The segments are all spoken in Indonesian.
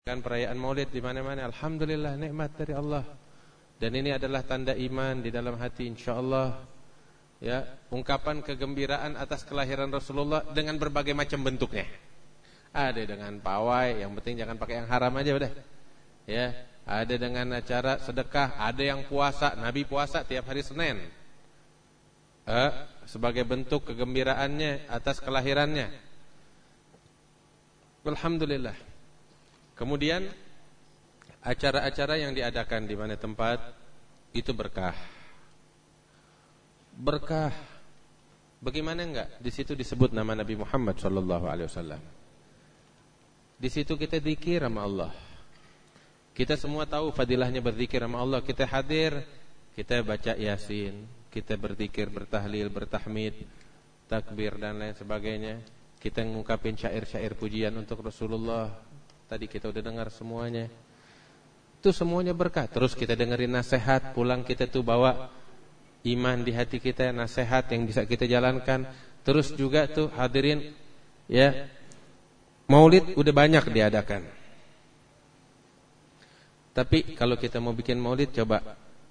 Kan perayaan Maulid di mana-mana, alhamdulillah nikmat dari Allah. Dan ini adalah tanda iman di dalam hati insyaallah. Ya, ungkapan kegembiraan atas kelahiran Rasulullah dengan berbagai macam bentuknya. Ada dengan pawai, yang penting jangan pakai yang haram aja udah. Ya, ada dengan acara sedekah, ada yang puasa, Nabi puasa tiap hari Senin. Sebagai bentuk kegembiraannya atas kelahirannya. Alhamdulillah. Kemudian acara-acara yang diadakan di mana tempat itu berkah. Berkah. Bagaimana enggak? Di situ disebut nama Nabi Muhammad sallallahu alaihi wasallam. Di situ kita zikir sama Allah. Kita semua tahu fadilahnya berzikir sama Allah. Kita hadir, kita baca Yasin, kita berzikir, bertahlil, bertahmid, takbir dan lain sebagainya. Kita ngungkapin syair-syair pujian untuk Rasulullah. Tadi kita udah dengar semuanya. Itu semuanya berkah. Terus kita dengerin nasihat, pulang kita tuh bawa iman di hati kita, nasihat yang bisa kita jalankan. Terus juga tuh hadirin ya, Maulid udah banyak diadakan. Tapi kalau kita mau bikin Maulid, coba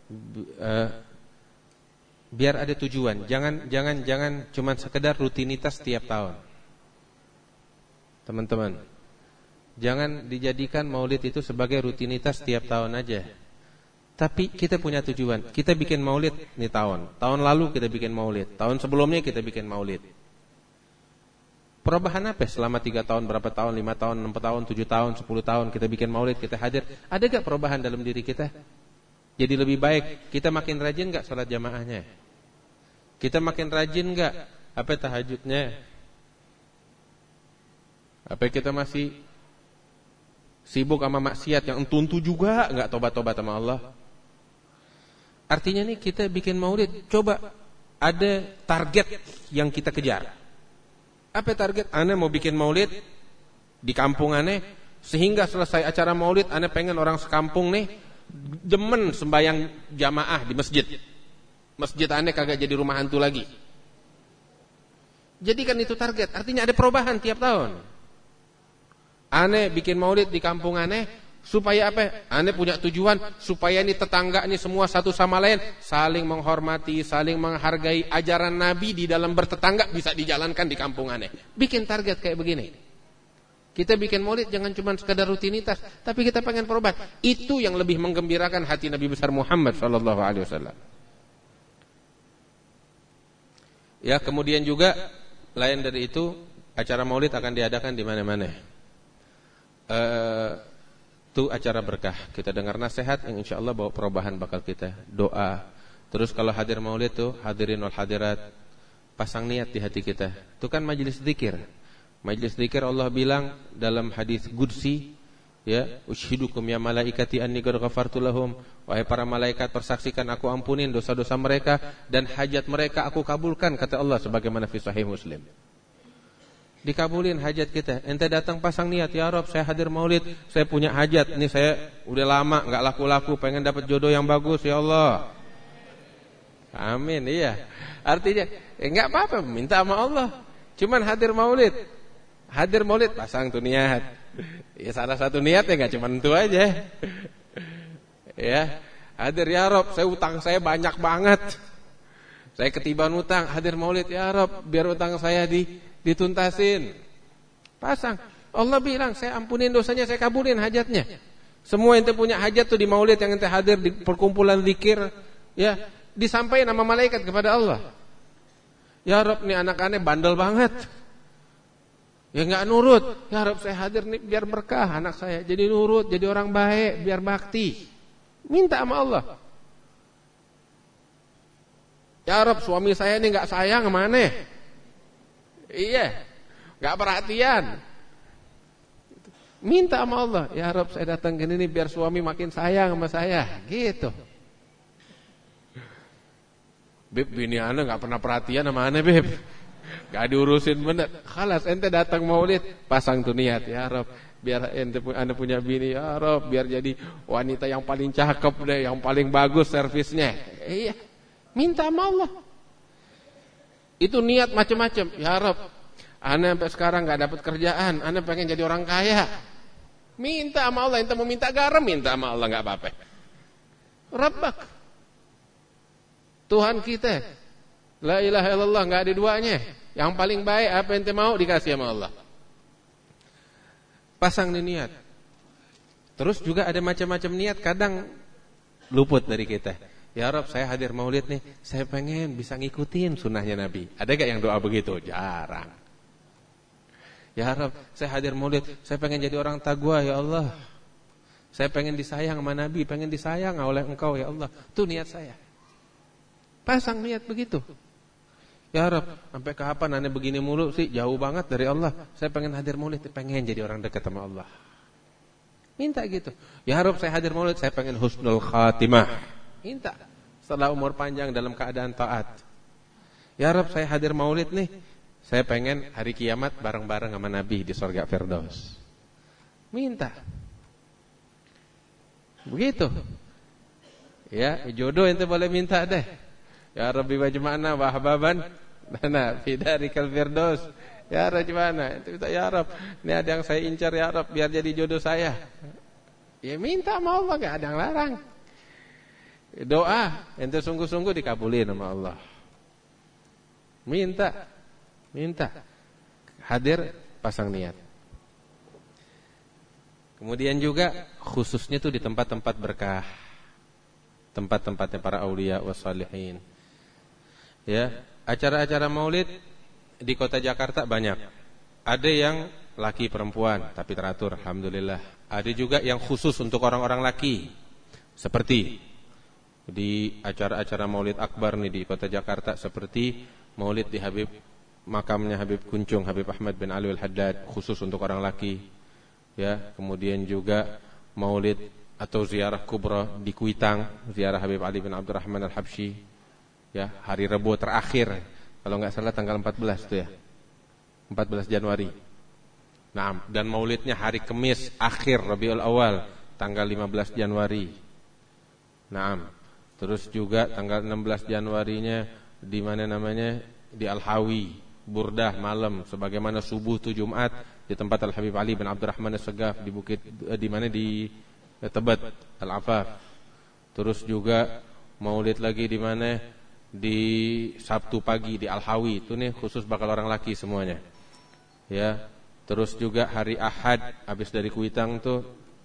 biar ada tujuan. Jangan cuma sekedar rutinitas tiap tahun. Teman-teman, jangan dijadikan Maulid itu sebagai rutinitas tiap tahun aja. Tapi kita punya tujuan. Kita bikin Maulid nih tahun lalu kita bikin Maulid, tahun sebelumnya kita bikin Maulid. Perubahan apa selama 3 tahun, berapa tahun, 5 tahun, 6 tahun, 7 tahun, 10 tahun kita bikin Maulid, kita hadir. Ada gak perubahan dalam diri kita? Jadi lebih baik. Kita makin rajin gak sholat jamaahnya? Kita makin rajin gak tahajudnya? Apa kita masih sibuk sama maksiat yang entuntu juga gak tobat-tobat sama Allah? Artinya nih kita bikin Maulid, coba ada target yang kita kejar. Apa target? Ane mau bikin Maulid di kampung ane, sehingga selesai acara Maulid ane pengen orang sekampung nih demen sembahyang jamaah di masjid. Masjid ane kagak jadi rumah hantu lagi. Jadi kan itu target. Artinya ada perubahan tiap tahun. Ane bikin Maulid di kampung ane supaya apa? Ane punya tujuan supaya ini tetangga ini semua satu sama lain saling menghormati, saling menghargai ajaran Nabi di dalam bertetangga bisa dijalankan di kampung ane. Bikin target kayak begini. Kita bikin Maulid jangan cuma sekadar rutinitas, tapi kita pengen perubahan. Itu yang lebih menggembirakan hati Nabi besar Muhammad sallallahu alaihi wasallam. Ya, kemudian juga lain dari itu, acara Maulid akan diadakan di mana-mana. Itu acara berkah. Kita dengar nasihat yang insyaallah bawa perubahan bakal kita. Doa. Terus kalau hadir Maulid tuh, hadirin wal hadirat, pasang niat di hati kita. Itu kan majelis zikir. Majelis zikir Allah bilang dalam hadis qudsi, ya, ushidukum ya malaikati anni qad ghafartu lahum. Wahai para malaikat, persaksikan aku ampunin dosa-dosa mereka dan hajat mereka aku kabulkan, kata Allah sebagaimana fi sahih Muslim. Dikabulin hajat kita. Ente datang pasang niat, ya Rabb, saya hadir Maulid, saya punya hajat. Ini saya udah lama enggak laku-laku, pengen dapat jodoh yang bagus, ya Allah. Amin, iya. Artinya enggak apa-apa, minta sama Allah. Cuman hadir Maulid. Hadir Maulid pasang tuh niat. Ya salah satu niatnya enggak cuma itu aja. Ya, hadir ya Rabb, saya utang saya banyak banget. Saya ketiban utang, hadir Maulid ya Rabb, biar utang saya dituntasin. Pasang. Allah bilang, saya ampunin dosanya, saya kabulin hajatnya. Semua ente punya hajat tuh di Maulid yang ente hadir di perkumpulan zikir, ya, disampaikan nama malaikat kepada Allah. Ya Rabb, nih anak aneh bandel banget. Ya enggak nurut. Ya Rabb, saya hadir nih biar berkah anak saya, jadi nurut, jadi orang baik, biar bakti. Minta sama Allah. Ya Rabb, suami saya ini enggak sayang sama aneh. Iya, enggak perhatian. Minta sama Allah, ya Rabb, saya datang ke sini biar suami makin sayang sama saya, gitu. Beb, bini ane enggak pernah perhatian sama ane, Beb. Enggak diurusin bener. Khalas, ente datang Maulid, pasang tuh niat, ya Rabb, biar ente ane punya bini, ya Rabb, biar jadi wanita yang paling cakep deh, yang paling bagus servisnya. Iya. Minta sama Allah. Itu niat macam-macam. Ya Rabb, ane sampai sekarang enggak dapat kerjaan, ane pengen jadi orang kaya. Minta sama Allah, ente mau minta garam, minta sama Allah, enggak apa-apa. Rabbak, Tuhan kita, la ilaha illallah, enggak ada duanya. Yang paling baik apa ente mau dikasih sama Allah. Pasang nih niat. Terus juga ada macam-macam niat, kadang luput dari kita. Ya Rabb, saya hadir maulid nih, saya pengen bisa ngikutin sunnahnya Nabi. Ada gak yang doa begitu? Jarang. Ya Rabb, saya hadir maulid, saya pengen jadi orang taqwa ya Allah. Saya pengen disayang sama Nabi, pengen disayang oleh Engkau ya Allah. Itu niat saya. Pasang niat begitu. Ya Rabb, sampai kapan aneh begini mulu sih? Jauh banget dari Allah. Saya pengen hadir maulid, pengen jadi orang dekat sama Allah. Minta gitu. Ya Rabb, saya hadir maulid, saya pengen husnul khatimah. Minta setelah umur panjang dalam keadaan taat. Ya Rabb, saya hadir maulid nih, saya pengen hari kiamat bareng-bareng sama Nabi di surga Firdaus. Minta. Begitu. Ya, jodoh ente boleh minta deh. Ya Rabbi wajma'na wa ahbaban lana fi darikal firdaus. Ya Rabbi mana? Itu minta ya Rabb, ini ada yang saya incar ya Rabb biar jadi jodoh saya. Ya minta sama Allah, enggak ada yang larang. Doa ente sungguh-sungguh dikabulin sama Allah. Minta. Hadir, pasang niat. Kemudian juga khususnya tuh di tempat-tempat berkah. Tempat-tempatnya para aulia wassalihin. Ya, acara-acara maulid di kota Jakarta banyak. Ada yang laki perempuan tapi teratur, alhamdulillah. Ada juga yang khusus untuk orang-orang laki. Seperti di acara-acara maulid akbar nih di kota Jakarta, seperti maulid di makamnya Habib Kuncung, Habib Ahmad bin Ali Al-Haddad, khusus untuk orang laki. Ya, kemudian juga maulid atau ziarah kubra di Kuitang, ziarah Habib Ali bin Abdurrahman Al-Habsyi. Ya, hari Rabu terakhir, kalau enggak salah tanggal 14 tuh ya. 14 Januari. Nah, dan maulidnya hari Kamis akhir Rabiul Awal, tanggal 15 Januari. Nah, terus juga tanggal 16 Januarinya di mana namanya? Di Al-Hawi, burdah malam sebagaimana subuh tu Jumat di tempat Al-Habib Ali bin Abdurrahman As-Sagaf di bukit di mana di Tebet Al-Afaf. Terus juga maulid lagi di mana? Di Sabtu pagi di Al-Hawi. Itu nih khusus bakal orang laki semuanya. Ya. Terus juga hari Ahad habis dari Kuitang tuh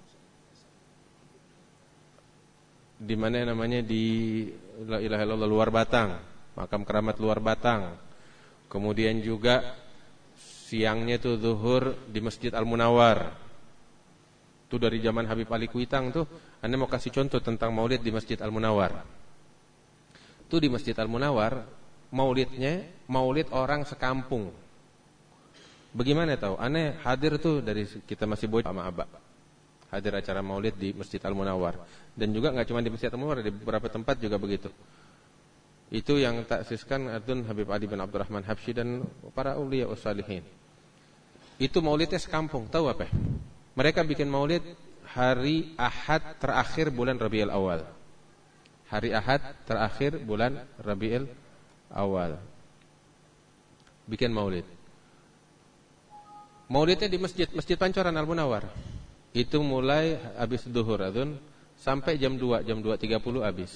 di mana namanya? Di La ilaha illallah Luar Batang, makam keramat Luar Batang. Kemudian juga siangnya tuh zuhur di Masjid Al-Munawwar. Itu dari zaman Habib Ali Kuitang tuh. Anda mau kasih contoh tentang maulid di Masjid Al-Munawwar. Itu di Masjid Al-Munawwar maulidnya maulid orang sekampung. Bagaimana tahu? Aneh hadir tuh dari kita masih bocah sama abah. Hadir acara maulid di Masjid Al-Munawwar. Dan juga enggak cuma di Masjid Al-Munawwar, di beberapa tempat juga begitu. Itu yang taksiskan Adun Habib Ali bin Abdurrahman Habsyi dan para aulia wassalihin. Itu maulidnya sekampung. Tahu apa? Mereka bikin maulid hari Ahad terakhir bulan Rabiul Awal. Hari Ahad terakhir bulan Rabiul Awal. Bikin maulid. Maulidnya di Masjid Pancoran Al-Munawwar. Itu mulai habis zuhur Adun sampai jam 2:30 habis.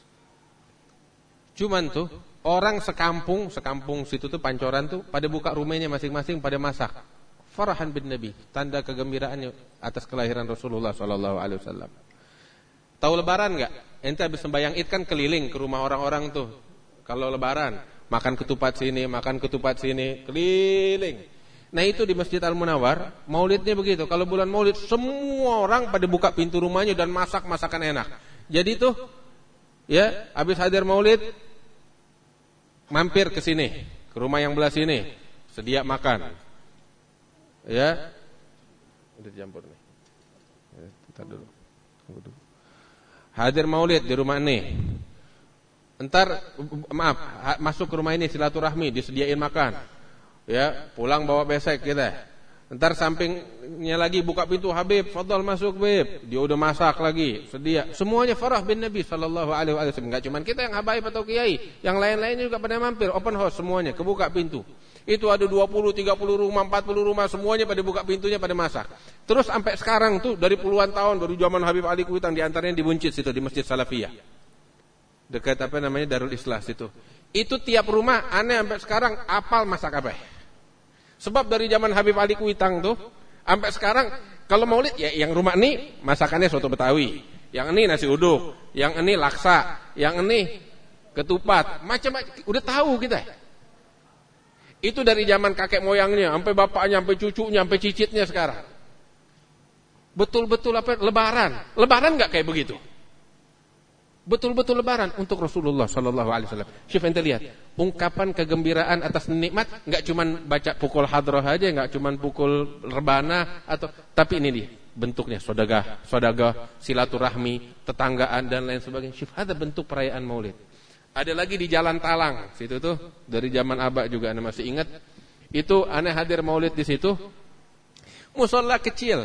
Cuman tuh orang sekampung situ tuh Pancoran tuh pada buka rumahnya masing-masing, pada masak. Farahan bin Nabi, tanda kegembiraannya atas kelahiran Rasulullah SAW. Tahu lebaran enggak? Ente habis sembahyang Id kan keliling ke rumah orang-orang tuh. Kalau lebaran, makan ketupat sini, keliling. Nah itu di Masjid Al-Munawwar, maulidnya begitu. Kalau bulan maulid, semua orang pada buka pintu rumahnya dan masak masakan enak. Jadi tuh, ya, habis hadir maulid, mampir ke sini, ke rumah yang belah sini, sedia makan. Ya, udah dicampur nih. Ya, bentar dulu. Tunggu dulu. Hadir maulid di rumah ini. Entar, masuk ke rumah ini silaturahmi, disediain makan. Ya, pulang bawa besek kita. Entar sampingnya lagi buka pintu, Habib, fadhal masuk Habib. Dia udah masak lagi, sedia. Semuanya farah bin Nabi sallallahu alaihi wasallam. Enggak cuma kita yang habaib atau kiai, yang lain-lainnya juga pada mampir, open house semuanya, kebuka pintu. Itu ada 20, 30 rumah, 40 rumah, semuanya pada buka pintunya, pada masak. Terus sampai sekarang tuh dari puluhan tahun, dari zaman Habib Ali Kuitang, di antaranya di Buncit situ, di Masjid Salafiyah. Dekat apa namanya, Darul Islah situ. Itu tiap rumah aneh sampai sekarang apal masak apa. Sebab dari zaman Habib Ali Kuitang tuh sampai sekarang kalau maulid ya yang rumah ini masakannya soto Betawi, yang ini nasi uduk, yang ini laksa, yang ini ketupat, macam-macam udah tahu kita. Itu dari zaman kakek moyangnya, sampai bapaknya, sampai cucunya, sampai cicitnya sekarang. Betul-betul apa? Lebaran. Lebaran enggak kayak begitu. Betul-betul lebaran untuk Rasulullah sallallahu alaihi wasallam. Syuf ente lihat, ungkapan kegembiraan atas nikmat enggak cuman baca pukul hadrah aja, enggak cuman pukul rebana atau tapi ini dia bentuknya sedekah, silaturahmi, tetanggaan dan lain sebagainya. Syuf ada bentuk perayaan Maulid. Ada lagi di Jalan Talang, situ tuh dari zaman Aba juga Anda masih ingat. Itu Anda hadir Maulid di situ. Musola kecil.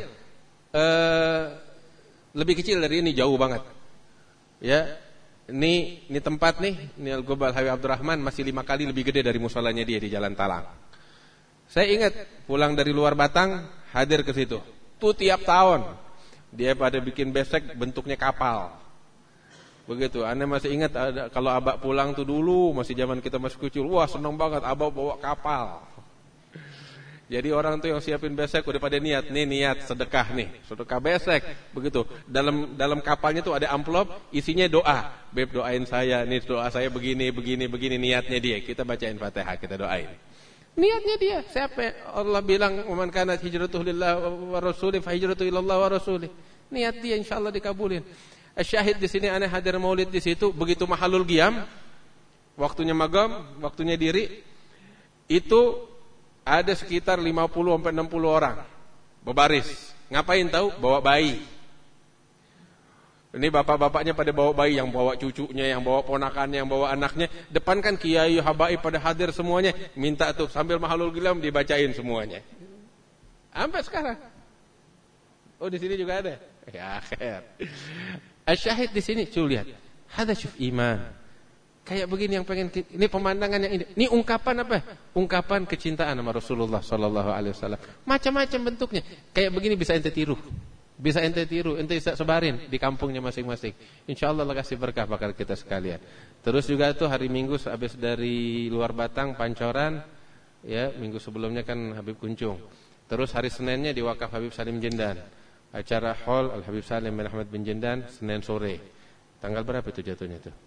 Lebih kecil dari ini, jauh banget. Ya. Ini tempat nih, ini Al-Gobal Habib Abdurrahman masih 5 kali lebih gede dari musolanya dia di Jalan Talang. Saya ingat pulang dari luar Batang hadir ke situ. Tuh tiap tahun dia pada bikin besek bentuknya kapal. Begitu, Anda masih ingat kalau Abah pulang tuh dulu masih zaman kita masih kecil, wah seneng banget Abah bawa kapal. Jadi orang tuh yang siapin besek udah pada niat sedekah nih, sedekah besek. Begitu, dalam kapalnya tuh ada amplop isinya doa. Beb doain saya, nih doa saya begini niatnya dia. Kita bacain Fatihah, kita doain. Niatnya dia, siapa? Allah bilang, "Man kanat hijratuhu lillahi wa rasulih fa hijratuhu ilallah wa rasulih." Niat dia insyaallah dikabulin. Syahid di sini aneh hadir Maulid di situ, begitu mahalul qiyam, waktunya magam, waktunya diri, itu ada sekitar 50 sampai 60 orang berbaris. Ngapain tahu? Bawa bayi. Ini bapak-bapaknya pada bawa bayi, yang bawa cucunya, yang bawa ponakannya, yang bawa anaknya. Depan kan kiai habaib pada hadir semuanya, minta tuh sambil mahalul qiyam dibacain semuanya. Sampai sekarang. Oh, di sini juga ada. Ya, khair. Syahid di sini, coba lihat. Hada syuf iman. Kayak begini yang pengen, ini pemandangan yang ini. Ini ungkapan apa? Ungkapan kecintaan sama Rasulullah sallallahu alaihi wasallam. Macam-macam bentuknya. Kayak begini bisa ente tiru. Bisa ente tiru, ente bisa sebarin di kampungnya masing-masing. Insyaallah Allah kasih berkah bakal kita sekalian. Terus juga tuh hari Minggu habis dari luar Batang Pancoran, ya, minggu sebelumnya kan Habib Kuncung. Terus hari Seninnya di Wakaf Habib Salim Jendan. Acara Hall Al-Habib Salim bin Ahmad bin Jendan Senin sore. Tanggal berapa itu jatuhnya itu?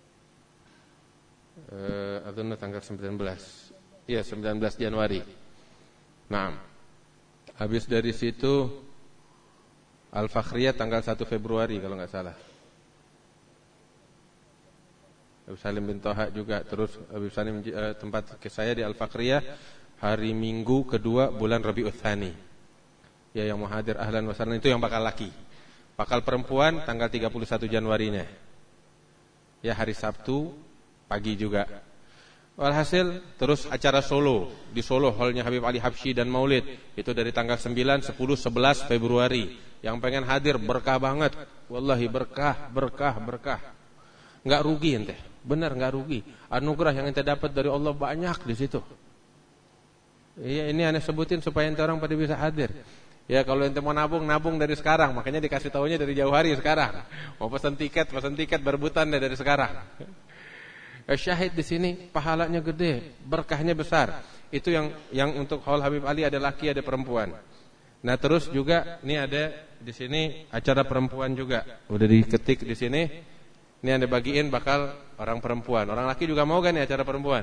Adunna tanggal 19. Iya, 19 Januari. Nah, habis dari situ Al-Fakhriyah tanggal 1 Februari kalau enggak salah. Habib Salim bin Toha juga. Terus Habib Salim tempat ke saya di Al-Fakhriyah hari Minggu kedua bulan Rabiul Tsani. Ya, yang mau hadir ahlan wa sahlan itu yang bakal laki. Bakal perempuan tanggal 31 Januarinya. Ya, hari Sabtu pagi juga. Walhasil terus acara Solo. Di Solo hallnya Habib Ali Habsyi dan Maulid. Itu dari tanggal 9, 10, 11 Februari. Yang pengen hadir berkah banget. Wallahi berkah. Enggak rugi ente. Benar enggak rugi. Anugerah yang ente dapat dari Allah banyak di situ. Iya, ini aneh sebutin supaya ente orang pada bisa hadir. Ya, kalau ente mau nabung dari sekarang. Makanya dikasih taunya dari jauh hari sekarang. Mau pesan tiket berebutan dari sekarang. Syahid di sini pahalanya gede, berkahnya besar. Itu yang untuk haul Habib Ali ada laki ada perempuan. Nah, terus juga ini ada di sini acara perempuan juga. Udah diketik di sini. Ini Anda bagiin bakal orang perempuan. Orang laki juga mau kan nih acara perempuan?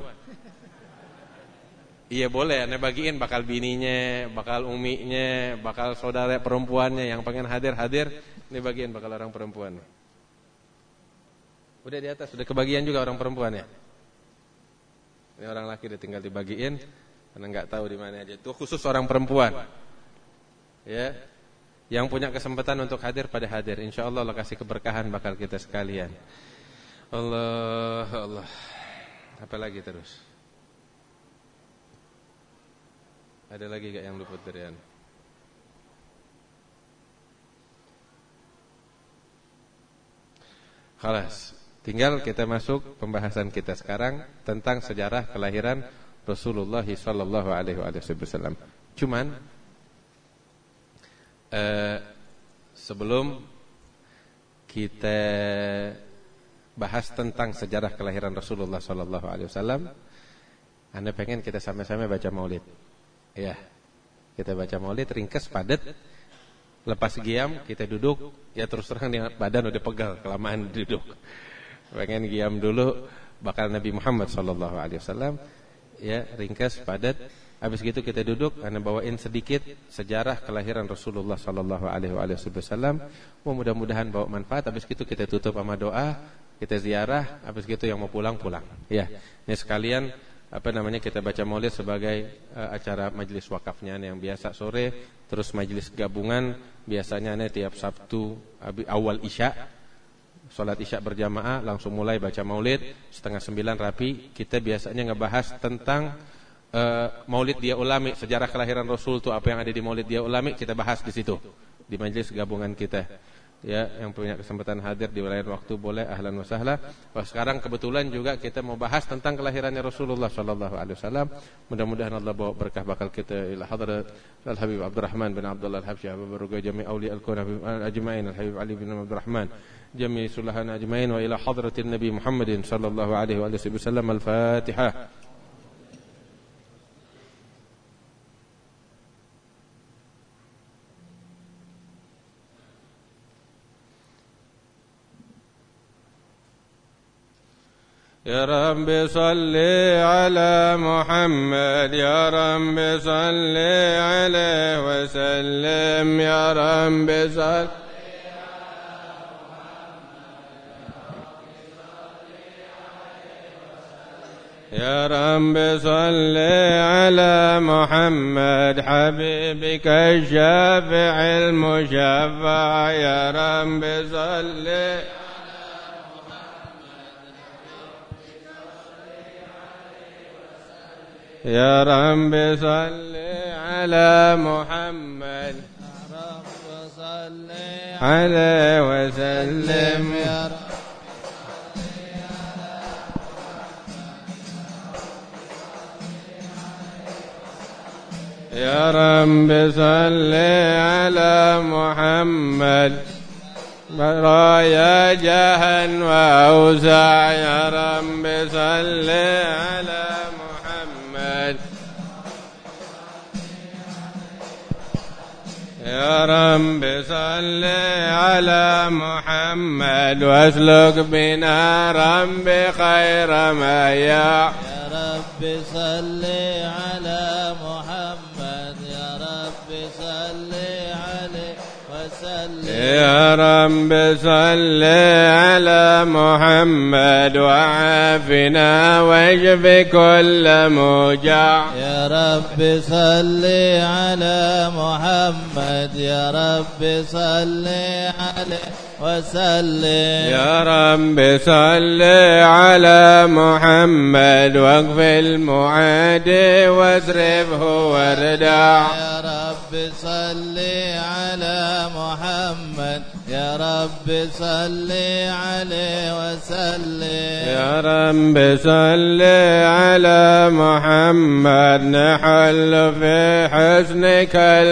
Iya boleh, Anda bagiin bakal bininya, bakal uminya, bakal saudara perempuannya yang pengen hadir. Ini bagian bakal orang perempuan. Udah di atas, udah kebagian juga orang perempuan ya. Ini orang laki udah tinggal dibagiin, karena nggak tahu di mana aja. Itu khusus orang perempuan. Ya, yang punya kesempatan untuk hadir pada hadir. Insyaallah Allah kasih keberkahan bakal kita sekalian. Allah. Apa lagi terus? Ada lagi gak yang luput dari Anda? Khalas. Tinggal kita masuk pembahasan kita sekarang tentang sejarah kelahiran Rasulullah sallallahu alaihi wasallam. Cuman sebelum kita bahas tentang sejarah kelahiran Rasulullah sallallahu alaihi wasallam, Anda pengen kita sama-sama baca maulid. Ya. Kita baca maulid ringkas, padat. Lepas giam kita duduk, ya terus terang nih badan udah pegal kelamaan duduk. Pengen giam dulu bakal Nabi Muhammad sallallahu alaihi wasallam. Ya, ringkas, padat. Habis gitu kita duduk, Anda bawain sedikit sejarah kelahiran Rasulullah sallallahu alaihi wasallam. Mudah-mudahan bawa manfaat. Habis gitu kita tutup sama doa, kita ziarah. Habis gitu yang mau pulang. Ya, ini sekalian kita baca maulid sebagai acara majelis wakafnya yang biasa sore, terus majelis gabungan biasanya tiap Sabtu awal Isya. Salat Isya berjamaah langsung mulai baca maulid 8:30 rapi. Kita biasanya ngebahas tentang maulid dia ulami, sejarah kelahiran Rasul itu apa yang ada di maulid dia ulami, kita bahas di situ di majelis gabungan kita. Ya, yang punya kesempatan hadir di lain waktu boleh, ahlan wa sahla. Sekarang kebetulan juga kita mau bahas tentang kelahirannya Rasulullah sallallahu alaihi wasallam. Mudah-mudahan Allah bawa berkah bakal kita ila hadrat Al-Habib Abdurrahman bin Abdullah Al-Habsyi, Baruga Jami' Auli Al-Kaun Ajma'in, Al-Habib Ali bin Abdurrahman Jami' Sulahan Ajma'in, wa ila hadratin Nabi Muhammadin sallallahu alaihi wasallam. Al-Fatihah. يا رب صل على محمد، يا رب صل عليه وسلم، يا رب صل يا رب صل على محمد حبيبك الشافع المشفع، يا رب صل يا رب صل على محمد، يا رب صل عليه وسلم، يا رب صل على محمد برايا جاها وأوسع، يا رب صل على يا رب صل على محمد واسلك بنا رب خير ما يا رب صل على محمد، يا رب صل عليه وسلم، يا رب صل على محمد وعافنا واشف كل موجع، يا رب صل على محمد، يا رب صل عليه وسلم، يا رب صل على محمد واقف المعادي واصرفه واردع، يا رب صل على محمد، يا رب صل عليه وسلم، يا رب صل على محمد نحل في حسنك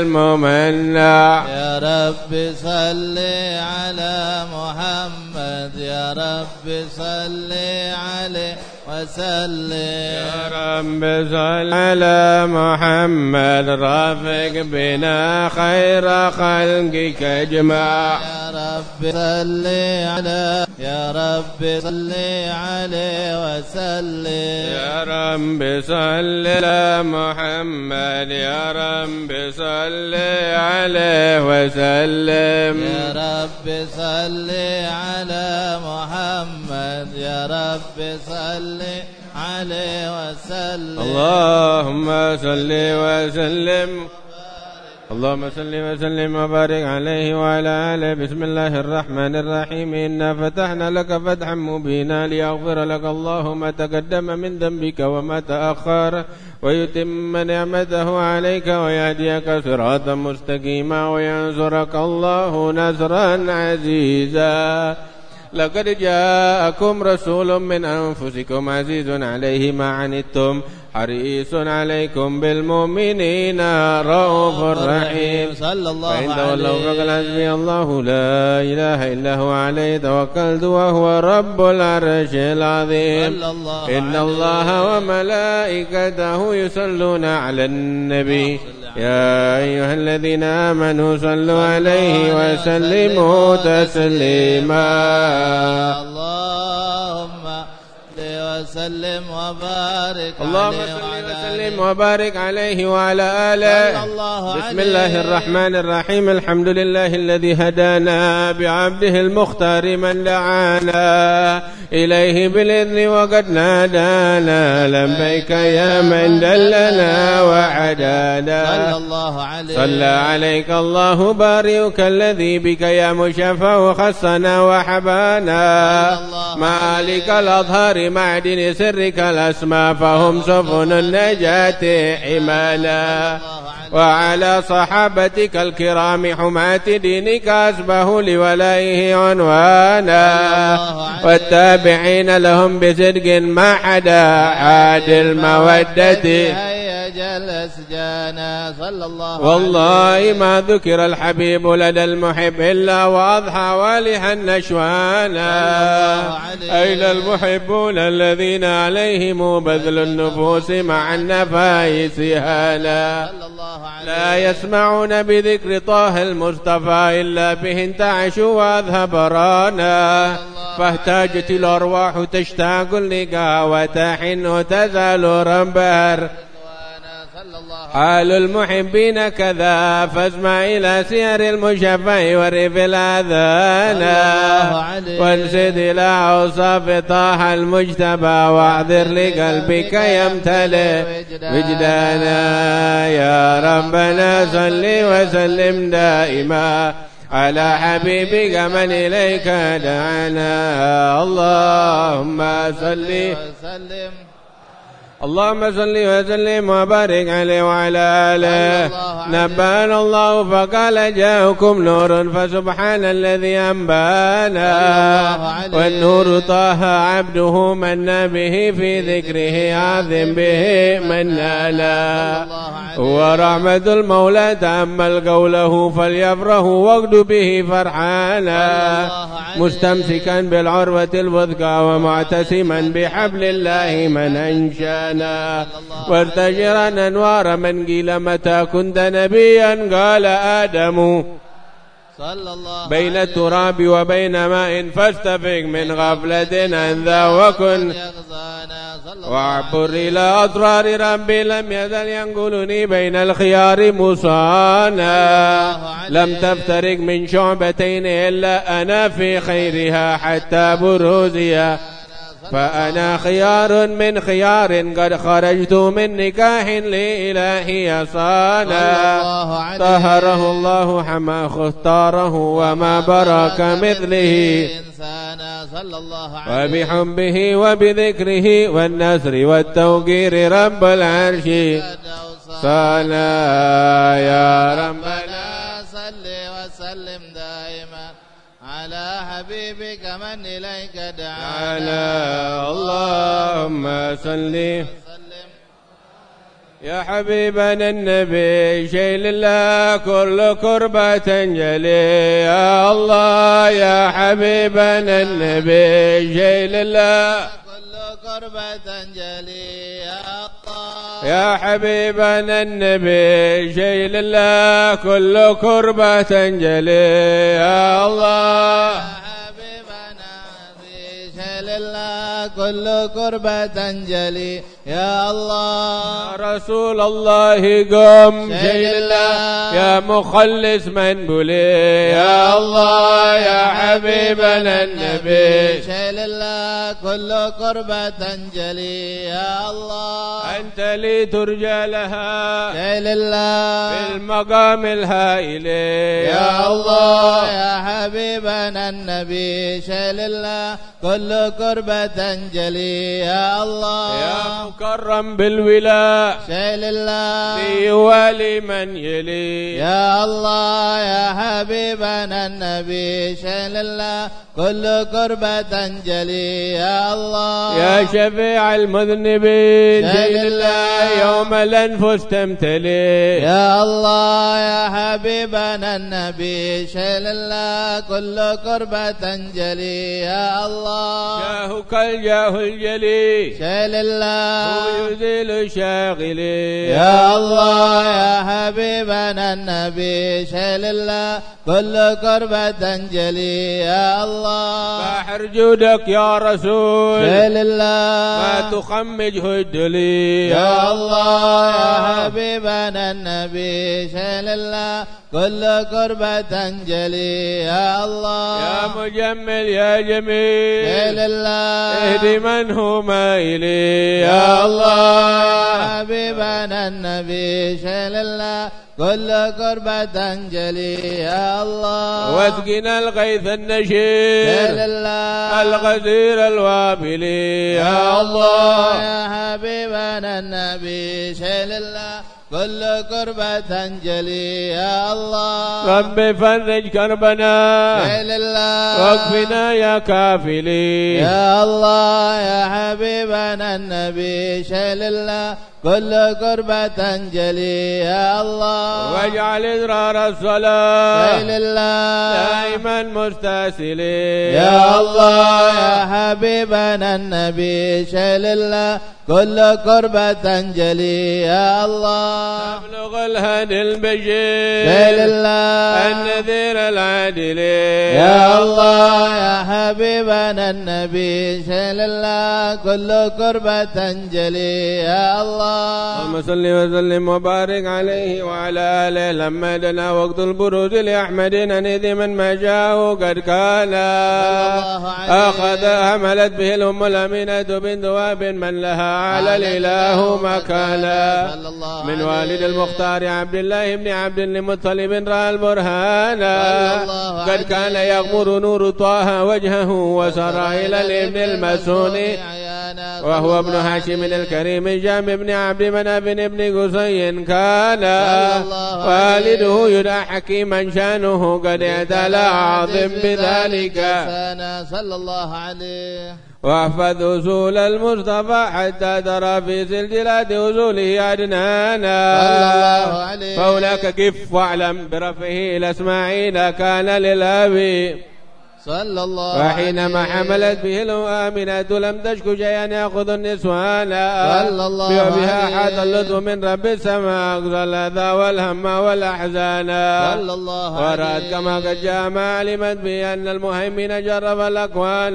الممنع، يا رب صل على محمد، يا رب صل عليه وسلم، يا رب صل على محمد رافق بنا خير خلقك اجمع، يا رب صل على، يا رب صل عليه وسلم، يا رب صل على محمد، يا رب صل عليه وسلم، يا رب صل على محمد، يا رب صل عليه وسلم، اللهم صل وسلم، اللهم صل وسلم وبارك عليه وعلى آله. بسم الله الرحمن الرحيم. إنا فتحنا لك فتحا مبينا ليغفر لك الله ما تقدم من ذنبك وما تأخر ويتم نعمته عليك ويهديك صراطا مستقيما وينصرك الله نصرا عزيزا. لقد جاءكم رسول من أنفسكم عزيز عليه ما عنتم حريص عليكم بالمؤمنين رؤوف رحيم. صلى الله عليه فإن تولوا فقل حسبي الله لا إله إلا هو عليه توكلت وهو رب العرش العظيم. إن الله وملائكته يصلون على النبي يا أيها الذين آمنوا صلوا عليه وسلموا تسليما. اللهم وسلم وبارك اللهم صل وسلم وبارك عليه وعلى آله. بسم الله الرحمن الرحيم. الحمد لله الذي هدانا بعبده المختار من دعانا إليه بالإذن وقد نادانا لبيك يا من دلنا وعدانا. صلى عليك الله بارئك الذي بك يا مشفى خصنا وحبانا مالك الأظهار معدن سرك الأسماء فهم سفن النجاة حمانا. وعلى صحابتك الكرام حماة دينك أسبه لولائه عنوانا والتابعين لهم بصدق ما حدا عاد المودة والله ما ذكر الحبيب لدى المحب إلا وأضحى والها النشوانا. أين المحبون الذين عليهم بذل النفوس مع النفائس هانا. لا يسمعون بذكر طه المصطفى إلا به انتعشوا وأذهب رانا. فاحتاجت الأرواح تشتاق اللقاء وتحن وتزال ربار. حال المحبين كذا فاسمع إلى سير المشفع ورف الأذان وانسد إلى أوصاف طه المجتبى واعذر لقلبك يمتلئ وجدانا. يا ربنا صل وسلم دائما على حبيبك من إليك دعانا. اللهم صل وسلم وبارك عليه وعلى آله. نبأنا الله فقال جاءكم نور فسبحان الذي أنبانا. والنور طه عبده من به في ذكره عظم به من نالا. ورحمة المولى تأمل قوله فليفرح وقد به فرحانا. مستمسكا بالعروة الوثقى ومعتسما بحبل الله من أنشانا. وارتجرا أنوار من قيل متى كنت نبيا قال آدم بين التراب وبين ماء فاستفق من غفلة عن ذا وكن وعبر إلى أطرار ربي لم يزل ينقلني بين الخيار مصانا. لم تفترق من شعبتين إلا أنا في خيرها حتى بروزها. فأنا خيار من خيار قد خرجت من نكاح لإلهي صانا. طهره الله حماه اختاره وما برك مثله وبحبه وبذكره والنصر والتوقير رب العرش صانا. يا ربنا صل وسلم دائما على حبيبك من إليك دعانا. اللهم صل يا حبيبنا النبي شيل الله كل كربة تنجلي. يا الله يا حبيبنا النبي شيل الله كل كربة تنجلي. يا الله يا حبيبنا النبي شيل الله كل كربة تنجلي. يا الله كل كربة تنجلي. يا الله يا رسول الله قم شيل الله يا مخلص من بلي. يا الله يا حبيبنا النبي شيل الله كل كربة تنجلي. يا الله أنت لي ترجى لها شيل الله في المقام الهائل. يا الله يا حبيبنا النبي شيل الله كل كربة تنجلي. يا الله يا مكرم بالولاء شيل الله لي ولمن يلي. يا الله يا حبيبنا النبي شيل الله كل كربة جلي يا الله يا شفيع المذنبين شيل الله يوم الأنفس تمتلي يا الله يا حبيبنا النبي شيل الله كل كربة جلي يا الله جاهك الجاه الجلي شيل الله هو يزيل شاغلي يا الله يا حبيبنا النبي شيل الله كل كربة جلي يا الله بحر جودك يا رسول شيل الله ما تخمجه الدلي يا الله يا حبيبنا النبي شيل الله كل كربة جلي يا الله يا مجمل يا جميل شيل الله اهدي من هو مايلي يا الله يا حبيبنا النبي شيل الله كل كربة جلي يا الله واسقنا الغيث النشير شيل الله الغزير الوابلي يا الله يا حبيبنا النبي شيل الله كل كربة جلي يا الله رب فرج كربنا شيل الله واكفنا يا كافلي يا الله يا حبيبنا النبي شيل الله كل كربة جلي يا الله واجعل إدرار الصلاة شيل الله دائما مستسلي يا الله يا حبيبنا النبي شيل الله كل كربة جلي يا الله تبلغ الهدي البشير شيل الله النذير العادل يا الله يا حبيبنا النبي شيل الله كل كربة جلي يا الله اللهم صل وسلم وبارك عليه وعلى آله لما دنا وقت البروز لأحمد نذ من ما جاءه قد كان أخذ حملت به الأم الأمينة بنت وهب من لها على الإله مكانا من والد المختار عبد الله بن عبد المطلب رأى البرهان قد كان يغمر نور طه وجهه وسرى إلى الابن المسون وهو ابن هاشم الكريم جام بن عبد مناف بن قصي كان والده يدعى حكيما شانه قد اعتلى عظم بذلك صلى الله عليه واحفظ أصول المصطفى حتى ترى في سلسلة أصوله عدنانا فهناك كف واعلم برفعه الأسماعيل كان للأبي صلى الله وحينما حملت به الآمنة لم تشك شيئا يأخذ النسوان بها حاط اللطف من رب السماء أقصى الأذى والهم والأحزان ورأت كما قد جاء ما علمت به أن المهيمن جرب الأكوان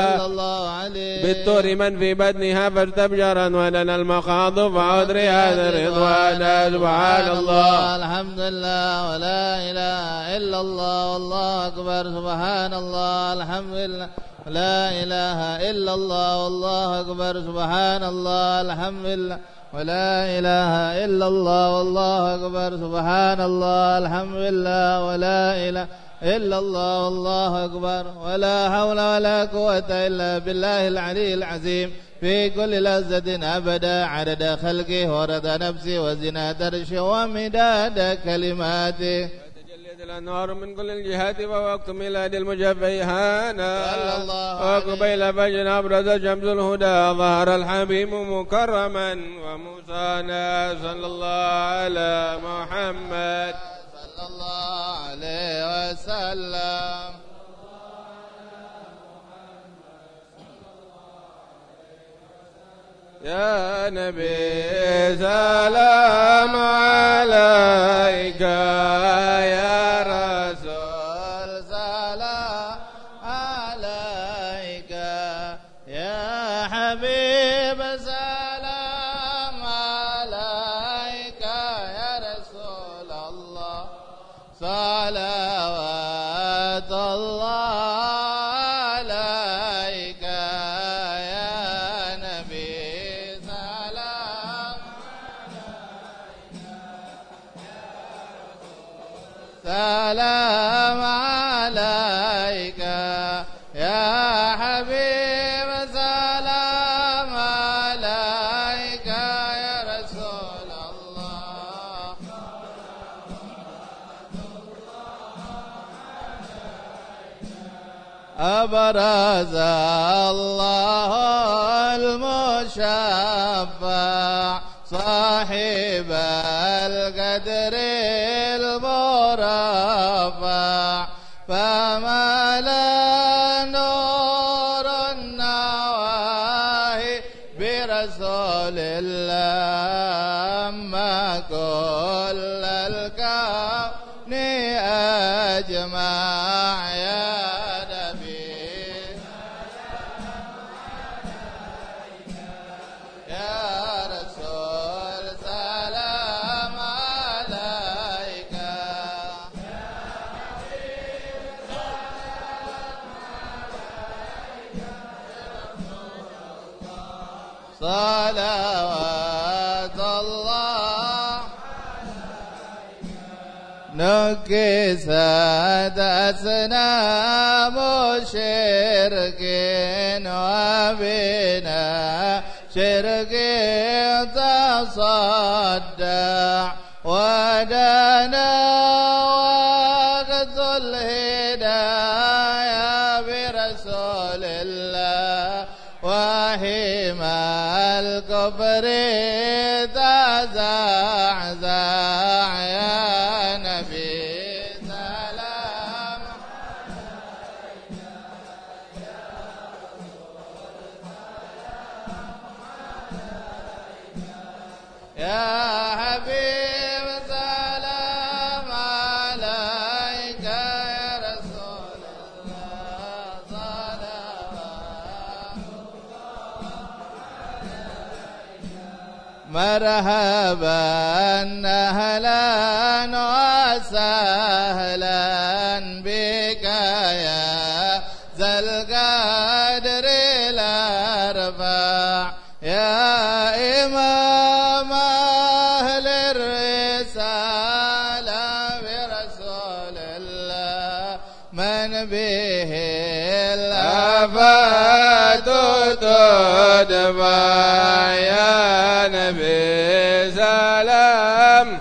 بالطور من في بدنها فاستبشرا ودنا المخاض فعذر هذا الرضوان سبحان الله الحمد لله ولا إله إلا الله والله أكبر سبحان الله الحمد لله لا إله إلا الله والله أكبر سبحان الله الحمد لله ولا إله إلا الله والله أكبر سبحان الله الحمد لله ولا إله إلا الله والله أكبر ولا حول ولا قوة إلا بالله العلي العظيم في كل لذة أبدا عدد خلقه ورد نفسه وزناد عرشه ومداد كلماته الأنوار من كل الجهات ووقت ميلاد المجفيهان وقبيل فجر أبرز شمس الهدى ظهر الحبيب مكرما وموسانا صلى الله على محمد صلى الله عليه وسلم يا نبي سلام عليك يا رسول سلام عليك يا حبيب سلام عليك يا رسول الله صلوات الله عليك يا نبي سلام عليك يا حبيب سلام عليك يا رسول الله أبرز الله المشفع صاحب القدر المرفع فملا نور النواهي برسول الله ما كل الكون أجمع يا نبي يا رسول سلام عليك صلوات الله نكست أصنام شرك وبنا شرك تصدع ودنا وقت الهداية برسول الله وحمى الكفر تزعزع يا نبي سلام يا حبيب سلام عليك يا رسول الله صلوات مرحبا أهلا وسهلا بك يا ذا القدر الأرفع يا إمام أهل الرسالة برسول الله من به الآفات تدفع يا نبي سلام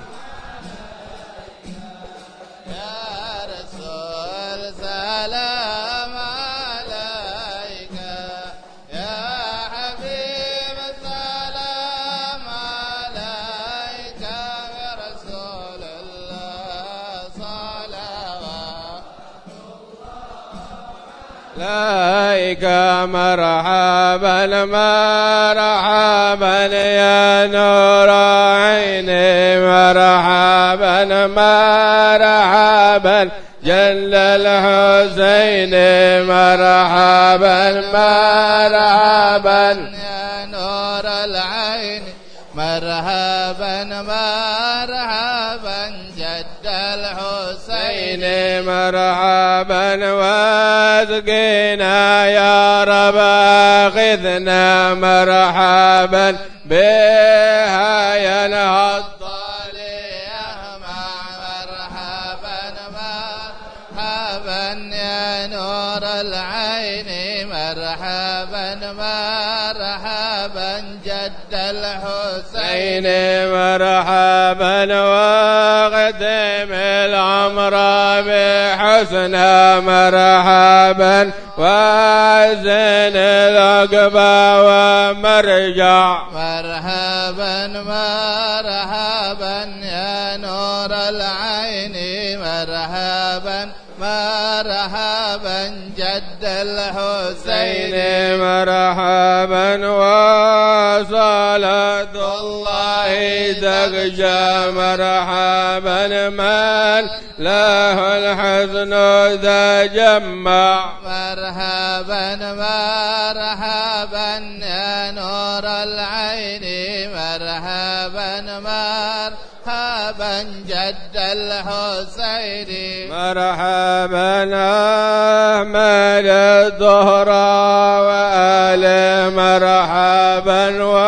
يا رسول سلام عليك يا حبيب سلام عليك يا رسول الله صلوات عليك مرحبا مرحبا يا نور عيني مرحبا مرحبا جل الحسين مرحبا مرحبا يا نور العين مرحبا مرحبا جد الحسين مرحبا واسقنا يا رب اغثنا مرحبا بها ينهض مرحبا يا نور العين مرحبا مرحبا جد الحسين مرحبا وقدم العمر بحسنى مرحبا وزن العقبى ومرجع مرحبا مرحبا يا نور العين مرحبا مرحبا جد الحسين مرحبا وصلاة الله تغشى مرحبا من له الحزن ذا جمع مرحبا مرحبا يا نور العين مرحبا مرحبا جد الحسين مرحبا أحمد الظهر وآل مرحبا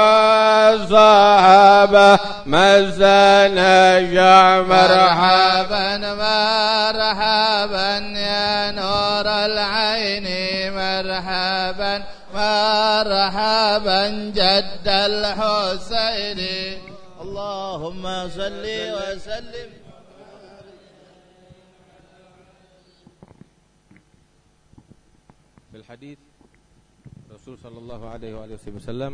وصحابه مسنا جع مرحبا مرحبا يا نور العين مرحبا مرحبا جد الحسين اللهم صل وسلم fil hadits Rasul sallallahu alaihi wasallam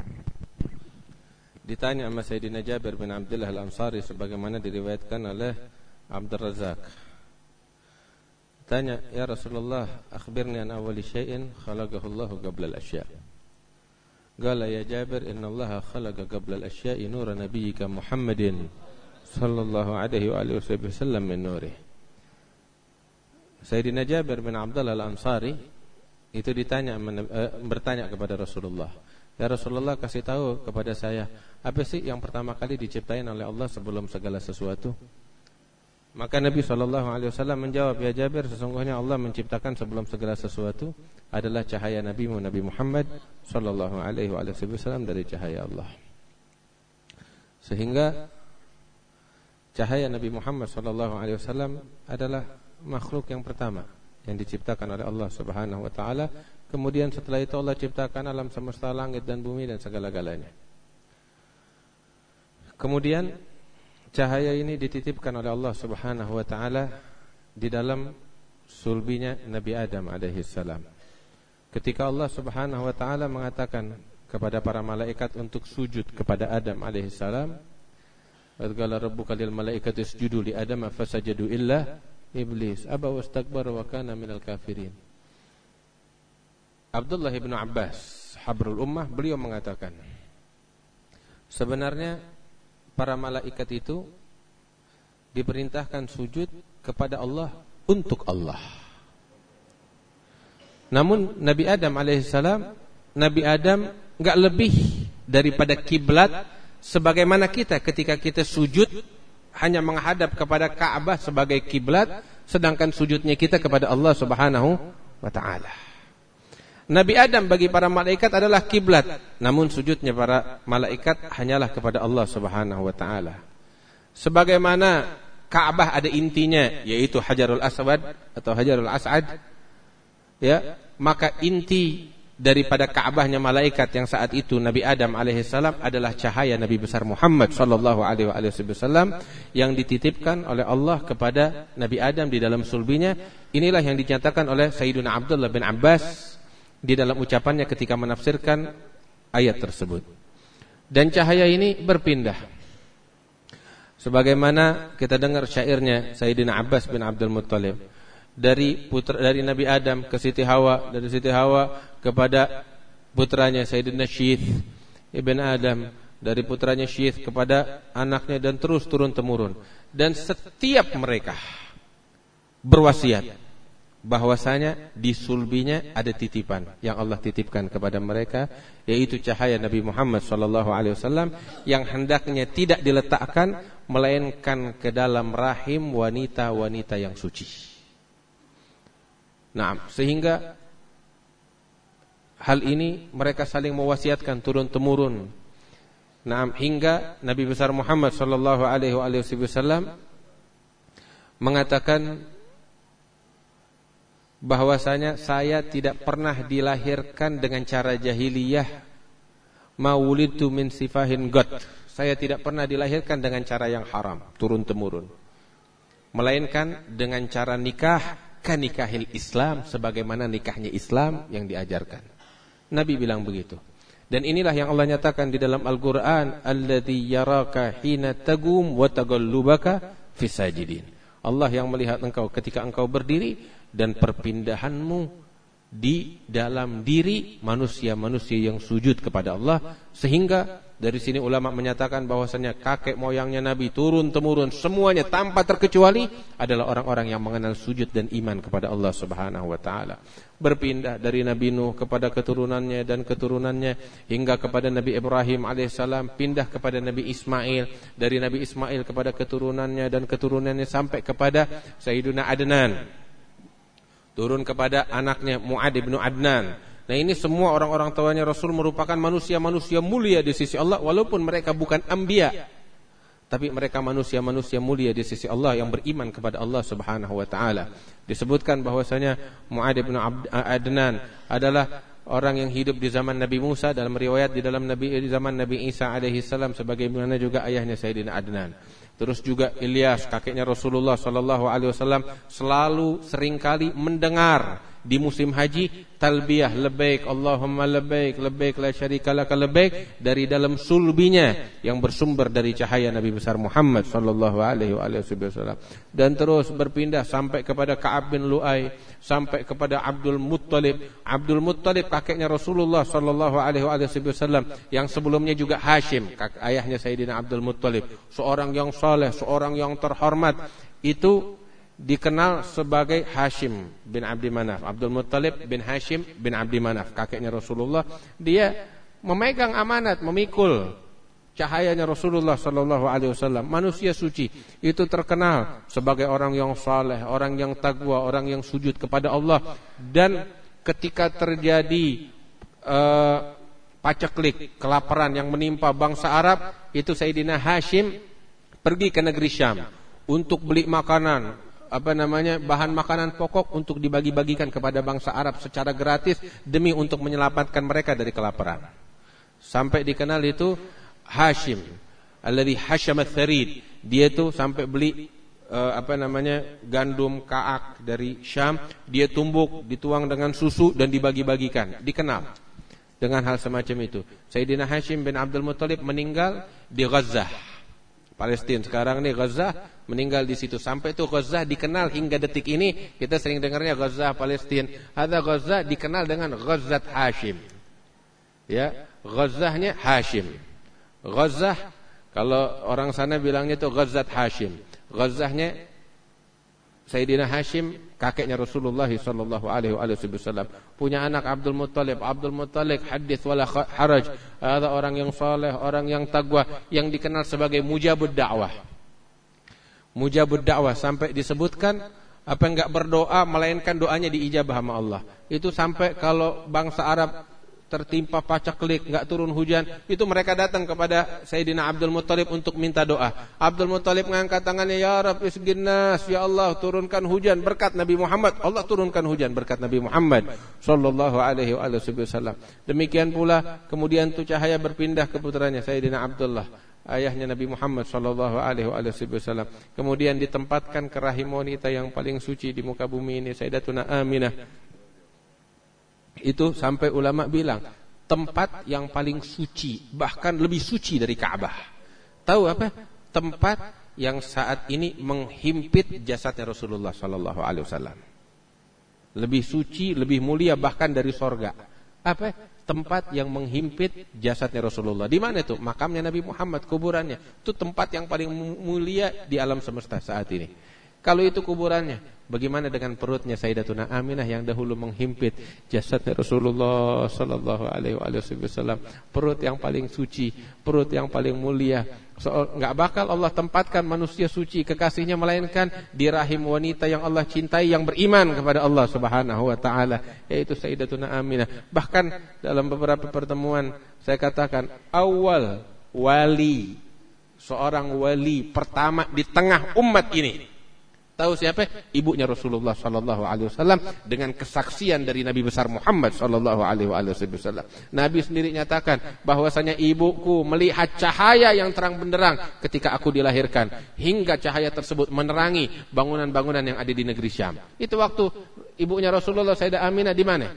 ditanya sama Sayyidina Jabir bin Abdullah Al-Ansari sebagaimana diriwayatkan oleh Abdul Razak. Tanya, ya Rasulullah, akhbirni an awwali syai'in khalaqahu Allahu qabla al-asya'. Qala ya Jabir, inna Allaha khalaqa qabla al-asya'i nura nabiyyika Muhammadin sallallahu alaihi wa alihi wasallam min nurih. Sayyidina Jabir bin Abdullah Al-Ansari itu bertanya kepada Rasulullah, ya Rasulullah, kasih tahu kepada saya, apa sih yang pertama kali diciptain oleh Allah sebelum segala sesuatu? Maka Nabi SAW menjawab, ya Jabir, sesungguhnya Allah menciptakan sebelum segala sesuatu adalah cahaya Nabimu Nabi Muhammad SAW dari cahaya Allah. Sehingga cahaya Nabi Muhammad SAW adalah makhluk yang pertama yang diciptakan oleh Allah Subhanahu wa taala. Kemudian setelah itu Allah ciptakan alam semesta, langit dan bumi dan segala-galanya. Kemudian cahaya ini dititipkan oleh Allah Subhanahu wa taala di dalam sulbinya Nabi Adam alaihi salam. Ketika Allah Subhanahu wa taala mengatakan kepada para malaikat untuk sujud kepada Adam alaihi salam, "Qala rabbuka lil malaikati isjudu li Adam fasajadu illa iblis aba wastakbara wa kana minal kafirin." Abdullah bin Abbas, habrul ummah, beliau mengatakan, sebenarnya para malaikat itu diperintahkan sujud kepada Allah untuk Allah. Namun Nabi Adam alaihissalam, Nabi Adam enggak lebih daripada kiblat sebagaimana kita ketika kita sujud hanya menghadap kepada Ka'bah sebagai kiblat, sedangkan sujudnya kita kepada Allah Subhanahu wa taala. Nabi Adam bagi para malaikat adalah kiblat, namun sujudnya para malaikat hanyalah kepada Allah Subhanahu wa taala. Sebagaimana Ka'bah ada intinya, yaitu Hajarul Aswad atau Hajarul As'ad, ya, maka inti daripada Ka'bahnya malaikat yang saat itu Nabi Adam alaihissalam adalah cahaya Nabi besar Muhammad sallallahu alaihi wasallam yang dititipkan oleh Allah kepada Nabi Adam di dalam sulbinya. Inilah yang dinyatakan oleh Sayyidina Abdullah bin Abbas di dalam ucapannya ketika menafsirkan ayat tersebut. Dan cahaya ini berpindah. Sebagaimana kita dengar syairnya Sayyidina Abbas bin Abdul Muttalib, dari Nabi Adam ke Siti Hawa, dari Siti Hawa kepada putranya Sayyidina Syith ibn Adam, dari putranya Syith kepada anaknya, dan terus turun temurun. Dan setiap mereka berwasiat bahwasanya di sulbinya ada titipan yang Allah titipkan kepada mereka, yaitu cahaya Nabi Muhammad SAW yang hendaknya tidak diletakkan melainkan ke dalam rahim wanita-wanita yang suci. Nah, sehingga hal ini mereka saling mewasiatkan turun temurun. Nah, hingga Nabi besar Muhammad SAW mengatakan bahwasanya saya tidak pernah dilahirkan dengan cara jahiliyah, maulidu min sifahin god. Saya tidak pernah dilahirkan dengan cara yang haram, turun temurun, melainkan dengan cara nikah kanikahil Islam, sebagaimana nikahnya Islam yang diajarkan. Nabi bilang begitu. Dan inilah yang Allah nyatakan di dalam Al-Qur'an, alladzi yaraka hina tagum wa taqallubaka fis sajidin. Allah yang melihat engkau ketika engkau berdiri dan perpindahanmu di dalam diri manusia-manusia yang sujud kepada Allah. Sehingga dari sini ulama menyatakan bahwasanya kakek moyangnya Nabi turun temurun semuanya tanpa terkecuali adalah orang-orang yang mengenal sujud dan iman kepada Allah Subhanahu wa taala. Berpindah dari Nabi Nuh kepada keturunannya dan keturunannya hingga kepada Nabi Ibrahim alaihissalam, pindah kepada Nabi Ismail, dari Nabi Ismail kepada keturunannya dan keturunannya sampai kepada Sayyidina Adnan, turun kepada anaknya Mu'ad bin Adnan. Nah, ini semua orang-orang tuanya Rasul merupakan manusia-manusia mulia di sisi Allah, walaupun mereka bukan anbiya, tapi mereka manusia-manusia mulia di sisi Allah yang beriman kepada Allah Subhanahu wa taala. Disebutkan bahwasanya Mu'ad bin Adnan adalah orang yang hidup di zaman Nabi Musa, dalam riwayat di zaman Nabi Isa alaihi salam, sebagaimana juga ayahnya Sayyidina Adnan. Terus juga Ilyas, kakeknya Rasulullah sallallahu alaihi wasallam, selalu seringkali mendengar di musim haji talbiyah labbaik Allahumma labbaik labbaik la syarika laka labbaik dari dalam sulbinya yang bersumber dari cahaya Nabi besar Muhammad sallallahu alaihi wasallam, dan terus berpindah sampai kepada Ka'ab bin Lu'ay, sampai kepada Abdul Muttalib. Abdul Muttalib kakeknya Rasulullah sallallahu alaihi wasallam, yang sebelumnya juga Hashim, ayahnya Sayyidina Abdul Muttalib, seorang yang saleh, seorang yang terhormat, itu dikenal sebagai Hashim bin Abdi Manaf. Abdul Muttalib bin Hashim bin Abdi Manaf, kakeknya Rasulullah. Dia memegang amanat, memikul cahayanya Rasulullah sallallahu alaihi wasallam, manusia suci. Itu terkenal sebagai orang yang saleh, orang yang taqwa, orang yang sujud kepada Allah. Dan ketika terjadi paceklik, kelaparan yang menimpa bangsa Arab, itu Sayyidina Hashim pergi ke negeri Syam untuk beli makanan, bahan makanan pokok untuk dibagi-bagikan kepada bangsa Arab secara gratis demi untuk menyelamatkan mereka dari kelaparan. Sampai dikenal itu Hashim, alladhi hashamat tharid. Dia itu sampai beli gandum kaak dari Syam, dia tumbuk, dituang dengan susu dan dibagi-bagikan. Dikenal dengan hal semacam itu. Sayyidina Hashim bin Abdul Muttalib meninggal di Gaza, Palestina sekarang nih. Gaza, meninggal di situ. Sampai itu Gaza dikenal hingga detik ini, kita sering dengarnya Gaza Palestina. Ada Gaza dikenal dengan Ghazat Hashim. Ya, Ghazahnya Hashim. Ghazah, kalau orang sana bilangnya itu Ghazat Hashim. Ghazahnya Sayyidina Hashim, kakeknya Rasulullah sallallahu alaihi wasallam. Punya anak Abdul Muttalib. Abdul Muttalib hadits wala haraj. Ada orang yang saleh, orang yang taqwa, yang dikenal sebagai mujabud dakwah. Mujabud dakwah, sampai disebutkan enggak berdoa melainkan doanya diijabah sama Allah. Itu sampai kalau bangsa Arab tertimpa paceklik, enggak turun hujan, itu mereka datang kepada Sayyidina Abdul Muttalib untuk minta doa. Abdul Muttalib mengangkat tangannya, ya Rabb isginnas, ya Allah turunkan hujan berkat Nabi Muhammad. Allah turunkan hujan berkat Nabi Muhammad sallallahu alaihi wasallam. Demikian pula kemudian tu cahaya berpindah ke putranya Sayyidina Abdullah, ayahnya Nabi Muhammad sallallahu alaihi wasallam. Kemudian ditempatkan ke rahim wanita yang paling suci di muka bumi ini, Sayyidatuna Aminah. Itu sampai ulama bilang tempat yang paling suci, bahkan lebih suci dari Ka'bah. Tahu apa? Tempat yang saat ini menghimpit jasadnya Rasulullah sallallahu alaihi wasallam. Lebih suci, lebih mulia bahkan dari sorga. Apa? Tempat yang menghimpit jasadnya Rasulullah. Di mana itu? Makamnya Nabi Muhammad, kuburannya. Itu tempat yang paling mulia di alam semesta saat ini. Kalau itu kuburannya, bagaimana dengan perutnya Sayyidatuna Aminah yang dahulu menghimpit jasadnya Rasulullah sallallahu alaihi wasallam? Perut yang paling suci, perut yang paling mulia. Enggak bakal Allah tempatkan manusia suci kekasihnya melainkan di rahim wanita yang Allah cintai, yang beriman kepada Allah Subhanahu wa taala, yaitu Sayyidatuna Aminah. Bahkan dalam beberapa pertemuan saya katakan awal wali, seorang wali pertama di tengah umat ini. Tahu siapa? Ibunya Rasulullah sallallahu alaihi wasallam, dengan kesaksian dari Nabi besar Muhammad sallallahu alaihi wasallam. Nabi sendiri nyatakan bahwasanya ibuku melihat cahaya yang terang benderang ketika aku dilahirkan, hingga cahaya tersebut menerangi bangunan-bangunan yang ada di negeri Syam. Itu waktu ibunya Rasulullah Sayyidah Aminah di mana?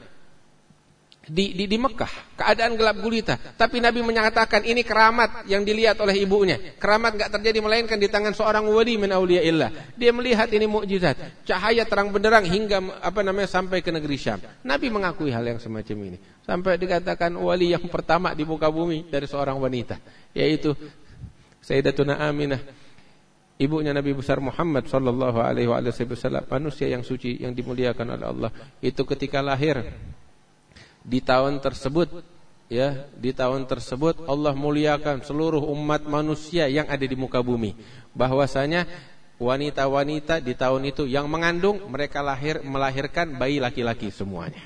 Di Mekah, keadaan gelap gulita. Tapi Nabi menyatakan ini keramat yang dilihat oleh ibunya. Keramat enggak terjadi melainkan di tangan seorang wali min auliyaillah. Dia melihat ini mukjizat, cahaya terang benderang hingga sampai ke negeri Syam. Nabi mengakui hal yang semacam ini. Sampai dikatakan wali yang pertama di muka bumi dari seorang wanita, yaitu Sayyidatuna Aminah, ibunya Nabi besar Muhammad sallallahu alaihi wasallam, manusia yang suci yang dimuliakan oleh Allah. Itu ketika lahir di tahun tersebut, ya, di tahun tersebut Allah muliakan seluruh umat manusia yang ada di muka bumi. Bahwasanya wanita-wanita di tahun itu yang mengandung, mereka melahirkan bayi laki-laki semuanya.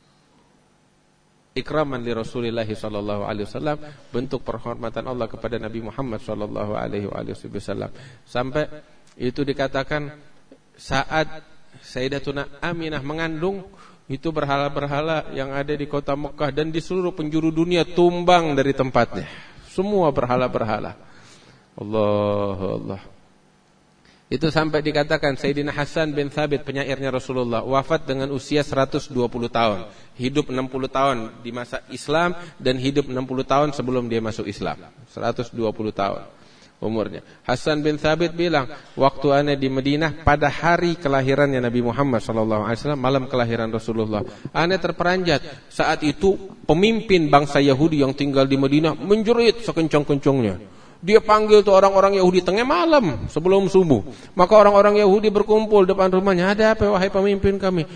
Ikraman li Rasulillah sallallahu alaihi wasallam, bentuk penghormatan Allah kepada Nabi Muhammad sallallahu alaihi wasallam. Sampai itu dikatakan saat Sayyidatuna Aminah mengandung, itu berhala-berhala yang ada di kota Mekah dan di seluruh penjuru dunia tumbang dari tempatnya. Semua berhala-berhala. Allah. Itu sampai dikatakan Sayyidina Hasan bin Thabit, penyairnya Rasulullah, wafat dengan usia 120 tahun. Hidup 60 tahun di masa Islam dan hidup 60 tahun sebelum dia masuk Islam. 120 tahun umurnya. Hasan bin Thabit bilang, waktu ana di Madinah pada hari kelahirannya Nabi Muhammad SAW, malam kelahiran Rasulullah, ana terperanjat. Saat itu pemimpin bangsa Yahudi yang tinggal di Madinah menjerit sekencang-kencangnya. Dia panggil tuh orang-orang Yahudi tengah malam sebelum subuh. Maka orang-orang Yahudi berkumpul depan rumahnya. Ada apa wahai pemimpin kami?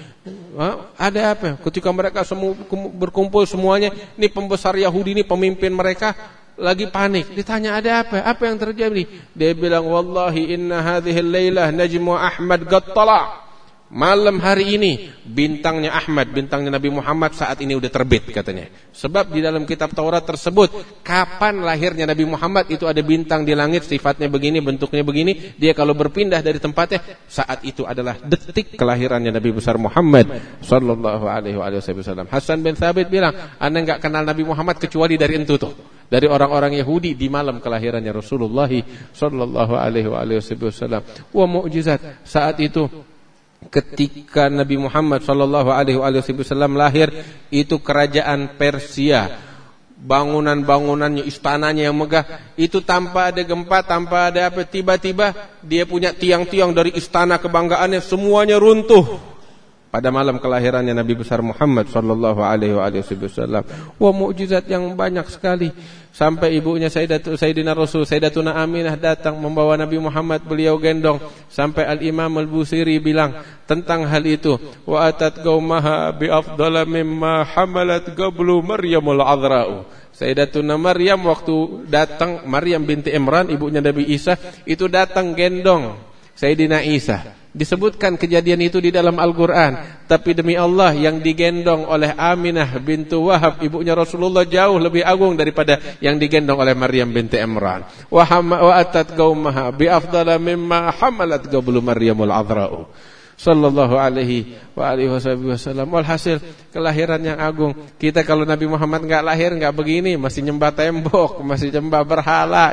Ada apa? Ketika mereka semua berkumpul semuanya, ini pembesar Yahudi, ini pemimpin mereka lagi panik. Ditanya ada apa? Apa yang terjadi? Dia bilang, wallahi inna hadhil lailah najmu Ahmad qad tala'. Malam hari ini bintangnya Ahmad, bintangnya Nabi Muhammad saat ini udah terbit katanya. Sebab di dalam kitab Taurat tersebut kapan lahirnya Nabi Muhammad itu ada bintang di langit, sifatnya begini, bentuknya begini. Dia kalau berpindah dari tempatnya, saat itu adalah detik kelahirannya Nabi besar Muhammad sallallahu alaihi wasallam. Hasan bin Thabit bilang, "Anda enggak kenal Nabi Muhammad kecuali dari itu tuh." Dari orang-orang Yahudi di malam kelahirannya Rasulullah sallallahu alaihi wasallam. Wa mukjizat saat itu ketika Nabi Muhammad sallallahu alaihi wasallam lahir, itu kerajaan Persia, bangunan-bangunannya, istananya yang megah, itu tanpa ada gempa, tanpa ada apa, tiba-tiba dia punya tiang-tiang dari istana kebanggaannya semuanya runtuh pada malam kelahirannya Nabi besar Muhammad sallallahu alaihi wasallam. Wah, mukjizat yang banyak sekali. Sampai ibunya Sayyidina Rasul, Sayyidatuna Aminah datang membawa Nabi Muhammad, beliau gendong. Sampai Al-Imam Al-Busiri bilang tentang hal itu, wa atat qaumaha bi afdala mimma hamalat qablu Maryamul Azra'u. Sayyidatuna Maryam waktu datang, Maryam binti Imran, ibunya Nabi Isa, itu datang gendong Sayyidina Isa. Disebutkan kejadian itu di dalam Al-Quran. Tapi demi Allah, yang digendong oleh Aminah bintu Wahab, ibunya Rasulullah, jauh lebih agung daripada yang digendong oleh Maryam binti Imran. Wa atat qaumaha bi afdala mimma hamalat qablu Maryamul Azra'u. Sallallahu alaihi wa alihi wasallam. Walhasil kelahiran yang agung. Kita kalau Nabi Muhammad enggak lahir enggak begini, masih nyembah tembok, masih nyembah berhala,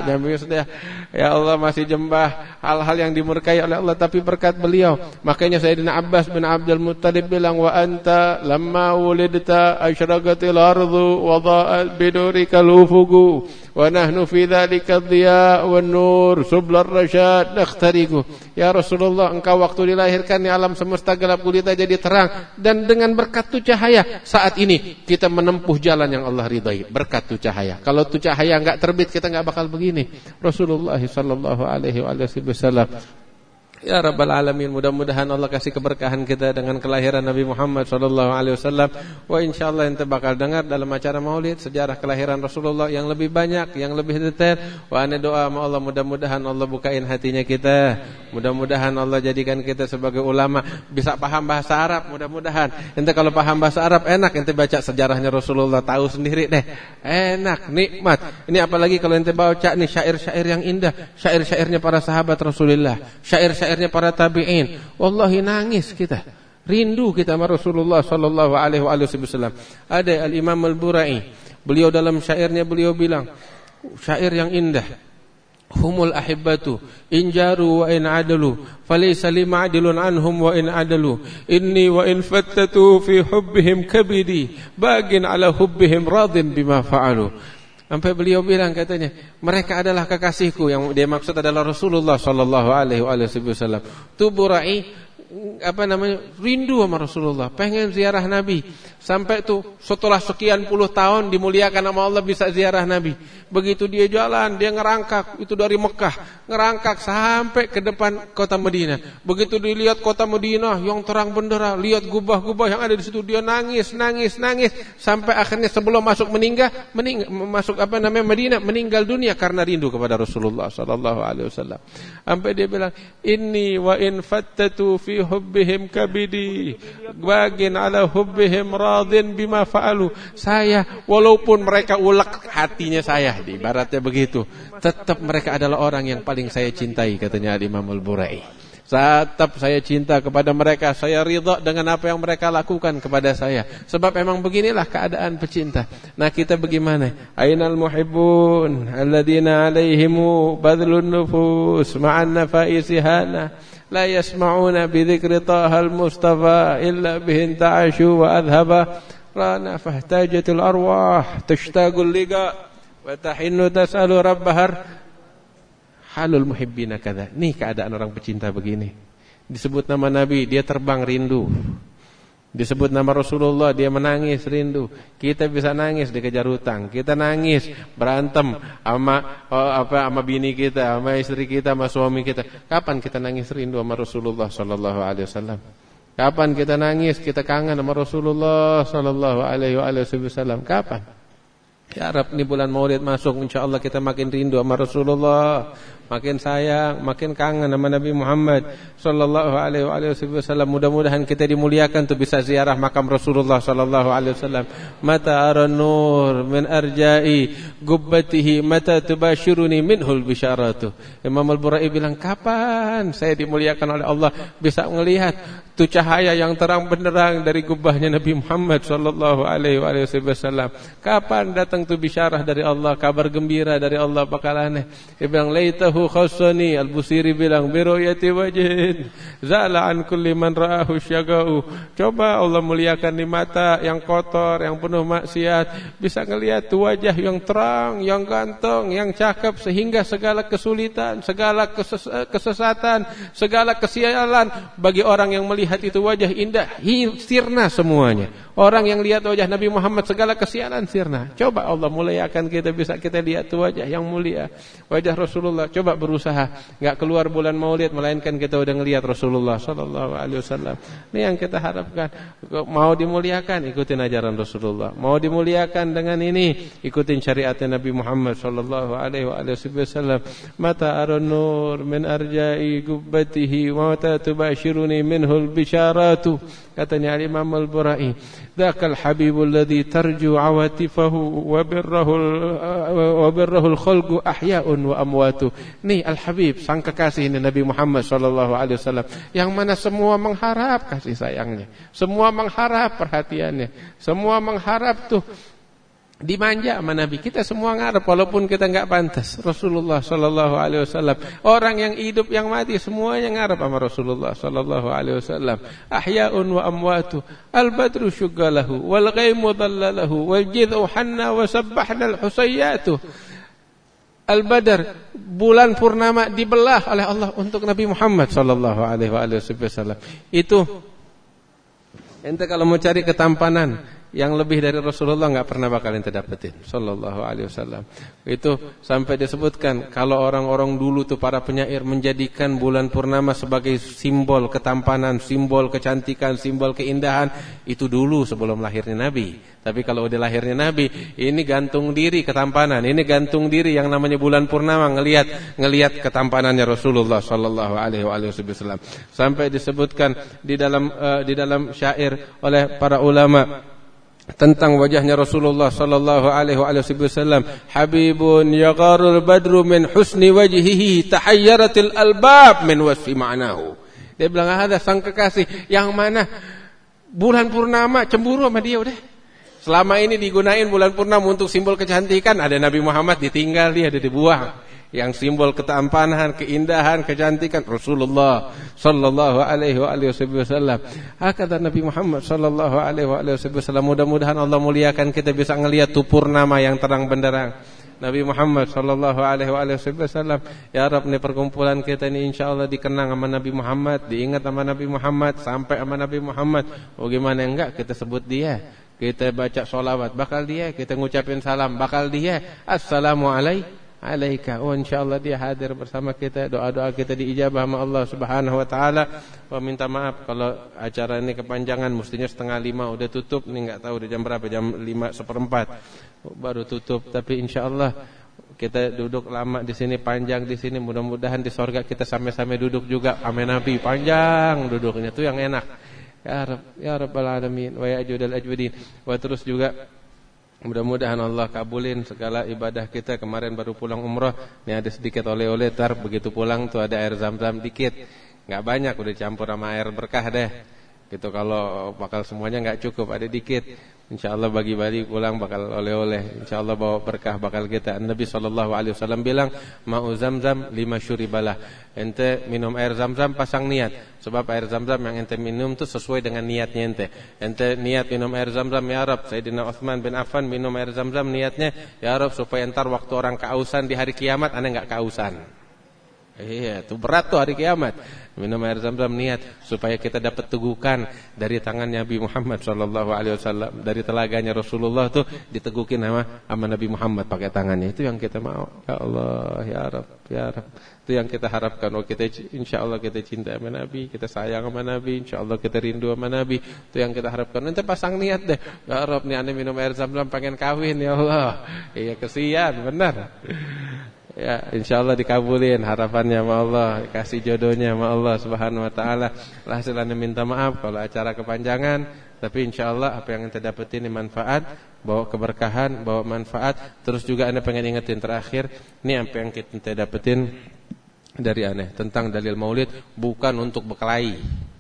ya Allah, masih nyembah hal-hal yang dimurkai oleh Allah. Tapi berkat beliau, makanya Sayyidina Abbas bin Abdul Muttalib bilang, wa anta lamma wulidta asyraqatil ardu wa dha'at bidurikal ufuqu wa nahnu fi dzalika dhiya wan nur sublar rasyad nakhtariqu. Ya Rasulullah, engkau waktu dilahirkan di alam semesta gelap gulita jadi terang, dan dengan berkat tu cahaya saat ini kita menempuh jalan yang Allah ridai. Berkat tu cahaya. Kalau tu cahaya enggak terbit, kita enggak bakal begini. Rasulullah sallallahu alaihi wasallam. Ya Rabbal Alamin, mudah-mudahan Allah kasih keberkahan kita dengan kelahiran Nabi Muhammad SAW. Wa insyaAllah ente bakal dengar dalam acara maulid sejarah kelahiran Rasulullah yang lebih banyak, yang lebih detail. Wa ane doa sama Allah, mudah-mudahan Allah bukain hatinya kita. Mudah-mudahan Allah jadikan kita sebagai ulama bisa paham bahasa Arab. Mudah-mudahan ente kalau paham bahasa Arab enak, ente baca sejarahnya Rasulullah, tahu sendiri deh. Enak, nikmat. Ini apalagi kalau ente baca nih syair-syair yang indah, syair-syairnya para sahabat Rasulullah, syairnya para tabi'in. Wallahi nangis kita, rindu kita sama Rasulullah sallallahu alaihi wasallam. Ada Al-Imam Al-Burai, beliau dalam syairnya beliau bilang, syair yang indah, humul ahibbatu in jaru wa in adalu falaysa limadilun anhum wa in adalu inni wa in fattatu fi hubbihim kabidi bagin ala hubbihim radin bima fa'alu. Sampai beliau bilang katanya, mereka adalah kekasihku, yang dia maksud adalah Rasulullah sallallahu alaihi wasallam. Tu Burai rindu sama Rasulullah, pengen ziarah Nabi. Sampai tuh setelah sekian puluh tahun dimuliakan sama Allah bisa ziarah Nabi. Begitu dia jalan, dia ngerangkak itu dari Mekah, ngerangkak sampai ke depan kota Madinah. Begitu dilihat kota Madinah yang terang benderang, lihat gubah-gubah yang ada di situ, dia nangis sampai akhirnya sebelum masuk Madinah meninggal dunia karena rindu kepada Rasulullah sallallahu alaihi wasallam. Sampai dia bilang, inni wa in fattatu fi hubbihim kabidi bagin ala hubbihim radin bima fa'alu. Saya walaupun mereka ulek hatinya saya, ibaratnya begitu, tetap mereka adalah orang yang paling saya cintai, katanya Imam Al-Burai. Tetap saya cinta kepada mereka, saya ridha dengan apa yang mereka lakukan kepada saya. Sebab memang beginilah keadaan pecinta. Nah, kita bagaimana? Ainal muhibbun alladziina 'alaihimu badlun nufus ma'an nafaisi hana la yasma'una bi dzikri tahal mustafa illa bihin ta'ashu wa adhaba rana fahtajatul arwah tashtaqul liqa wa tahinnu tas'alu rabbahar. Halul muhibbina kadza. Nih keadaan orang pecinta begini. Disebut nama Nabi, dia terbang rindu. Disebut nama Rasulullah, dia menangis rindu. Kita bisa nangis dikejar hutang, kita nangis berantem sama bini kita, sama istri kita, sama suami kita. Kapan kita nangis rindu sama Rasulullah sallallahu alaihi wasallam? Kapan kita nangis, kita kangen sama Rasulullah sallallahu alaihi wasallam? Kapan? Ya Rab, ini bulan Maulid masuk, insyaallah kita makin rindu sama Rasulullah, makin sayang, makin kangen sama Nabi Muhammad sallallahu alaihi wasallam. Mudah-mudahan kita dimuliakan tuh bisa ziarah makam Rasulullah sallallahu alaihi wasallam. Mata aran nur min arja'i gubbatihi mata tubashiruni minhul bisyaratu. Imam Al-Burai bilang, kapan saya dimuliakan oleh Allah bisa melihat tuh cahaya yang terang benderang dari gubbahnya Nabi Muhammad sallallahu alaihi wasallam. Kapan datang tuh bisyarah dari Allah, kabar gembira dari Allah bakalannya. Dia bilang, laitahu khassani. Al-Busiri bilang, biroyati wajhin zala an kulli man ra'ahu syagau. Coba Allah muliakan di mata yang kotor, yang penuh maksiat, bisa ngelihat tuh wajah yang terang, yang ganteng, yang cakep, sehingga segala kesulitan, segala kesesatan, segala kesialan bagi orang yang melihat itu wajah indah, sirna semuanya. Orang yang lihat wajah Nabi Muhammad segala kesialan sirna. Coba Allah muliakan kita, bisa kita lihat tuh wajah yang mulia, wajah Rasulullah. Coba berusaha enggak keluar bulan Maulid melainkan kita udah ngelihat Rasulullah sallallahu alaihi wasallam. Ini yang kita harapkan. Mau dimuliakan, ikutin ajaran Rasulullah. Mau dimuliakan dengan ini, ikutin syariatnya Nabi Muhammad sallallahu alaihi wasallam. Mata aran nur min arja'i gubbatihi wa mata tubashiruni minhul bisyaratu. Katanya Imam Al-Burai, dzakal habibul ladzi tarju awatifahu wa birrahul khalqu ahya'un wa amwatu. Nih Al-Habib, sang kekasih ini Nabi Muhammad sallallahu alaihi wasallam, yang mana semua mengharap kasih sayangnya, semua mengharap perhatiannya, semua mengharap tuh dimanja sama Nabi. Kita semua ngarep walaupun kita enggak pantas. Rasulullah sallallahu alaihi wasallam, orang yang hidup yang mati semuanya ngarep sama Rasulullah sallallahu alaihi wasallam. Ahya'un wa amwatu, al-badru syuggalahu wal ghaimu dhallalahu wal jidhu hanna wa sabbahna al-husayyatu. Al-Badar, bulan purnama dibelah oleh Allah untuk Nabi Muhammad sallallahu alaihi wasallam. Itu ente kalau mau cari ketampanan yang lebih dari Rasulullah enggak pernah bakal ente dapetin sallallahu alaihi wasallam. Itu sampai disebutkan kalau orang-orang dulu tuh para penyair menjadikan bulan purnama sebagai simbol ketampanan, simbol kecantikan, simbol keindahan, itu dulu sebelum lahirnya Nabi. Tapi kalau udah lahirnya Nabi, ini gantung diri ketampanan, ini gantung diri yang namanya bulan purnama, ngelihat ketampanannya Rasulullah sallallahu alaihi wasallam. Sampai disebutkan di dalam syair oleh para ulama tentang wajahnya Rasulullah sallallahu alaihi wasallam, habibun yagharul badru min husni wajhihi tahayyaratil albab min wasfi ma'nahu. Dia bilang, ada sang kekasih yang mana bulan purnama cemburu sama dia udah. Selama ini digunain bulan purnama untuk simbol kecantikan, ada Nabi Muhammad ditinggal, dia ada dibuang. Yang simbol ketampanan, keindahan, kecantikan Rasulullah sallallahu alaihi wasallam. Kata Nabi Muhammad sallallahu alaihi wasallam, mudah-mudahan Allah muliakan kita bisa ngelihat tuh purnama yang terang benderang Nabi Muhammad sallallahu alaihi wasallam. Ya Rabb, nih perkumpulan kita ini insyaallah dikenang sama Nabi Muhammad, diingat sama Nabi Muhammad, sampai sama Nabi Muhammad. Oh gimana enggak kita sebut dia, kita baca sholawat bakal dia, kita ngucapin salam bakal dia, assalamualaikum alaika. Oh insyaallah dia hadir bersama kita, doa-doa kita diijabah sama Allah Subhanahu wa taala. Minta maaf kalau acara ini kepanjangan, mestinya 4:30 udah tutup, nih enggak tahu udah jam berapa, jam 5:15 baru tutup. Tapi insyaallah kita duduk lama di sini, panjang di sini, mudah-mudahan di surga kita sama-sama duduk juga sama Nabi, panjang duduknya tuh yang enak. Ya Rabb, ya Rabbal alamin wa ya ajudal ajwadin. Wa terus juga mudah-mudahan Allah kabulin segala ibadah kita. Kemarin baru pulang umrah, ini ada sedikit oleh-oleh, tar begitu pulang tuh ada air zam-zam dikit. Nggak banyak, udah campur sama air berkah deh. Gitu, kalau bakal semuanya nggak cukup, ada dikit. Insyaallah bagi-bagi pulang bakal oleh-oleh. Insyaallah bawa berkah bakal kita. Nabi SAW bilang, ma'u zamzam 5 syuribalah. Ente minum air zamzam pasang niat. Sebab air zamzam yang ente minum itu sesuai dengan niatnya ente. Ente niat minum air zamzam, ya Rab, Sayyidina Utsman bin Affan minum air zamzam niatnya, ya Rab, supaya entar waktu orang kausan di hari kiamat ane enggak kausan. Iya, itu berat tuh hari kiamat. Minum air zamzam niat supaya kita dapat tegukan dari tangan Nabi Muhammad SAW, dari telaganya Rasulullah tuh ditegukin sama Nabi Muhammad pakai tangannya. Itu yang kita mau. Ya Allah, ya Rabb, ya Rabb. Itu yang kita harapkan. Oh, kita insyaallah kita cinta sama Nabi, kita sayang sama Nabi, insyaallah kita rindu sama Nabi. Itu yang kita harapkan. Nanti pasang niat deh. Ya Rabb, nih ane minum air zamzam pengen kawin, ya Allah. Iya, kesian, benar. Ya, insyaallah dikabulin harapannya sama Allah, kasih jodohnya sama Allah Subhanahu wa taala. Hasilnya minta maaf kalau acara kepanjangan, tapi insyaallah apa yang ente dapetin ini manfaat, bawa keberkahan, bawa manfaat. Terus juga anda pengen ingetin terakhir, ini apa yang kita dapetin dari aneh tentang dalil Maulid, bukan untuk berkelahi.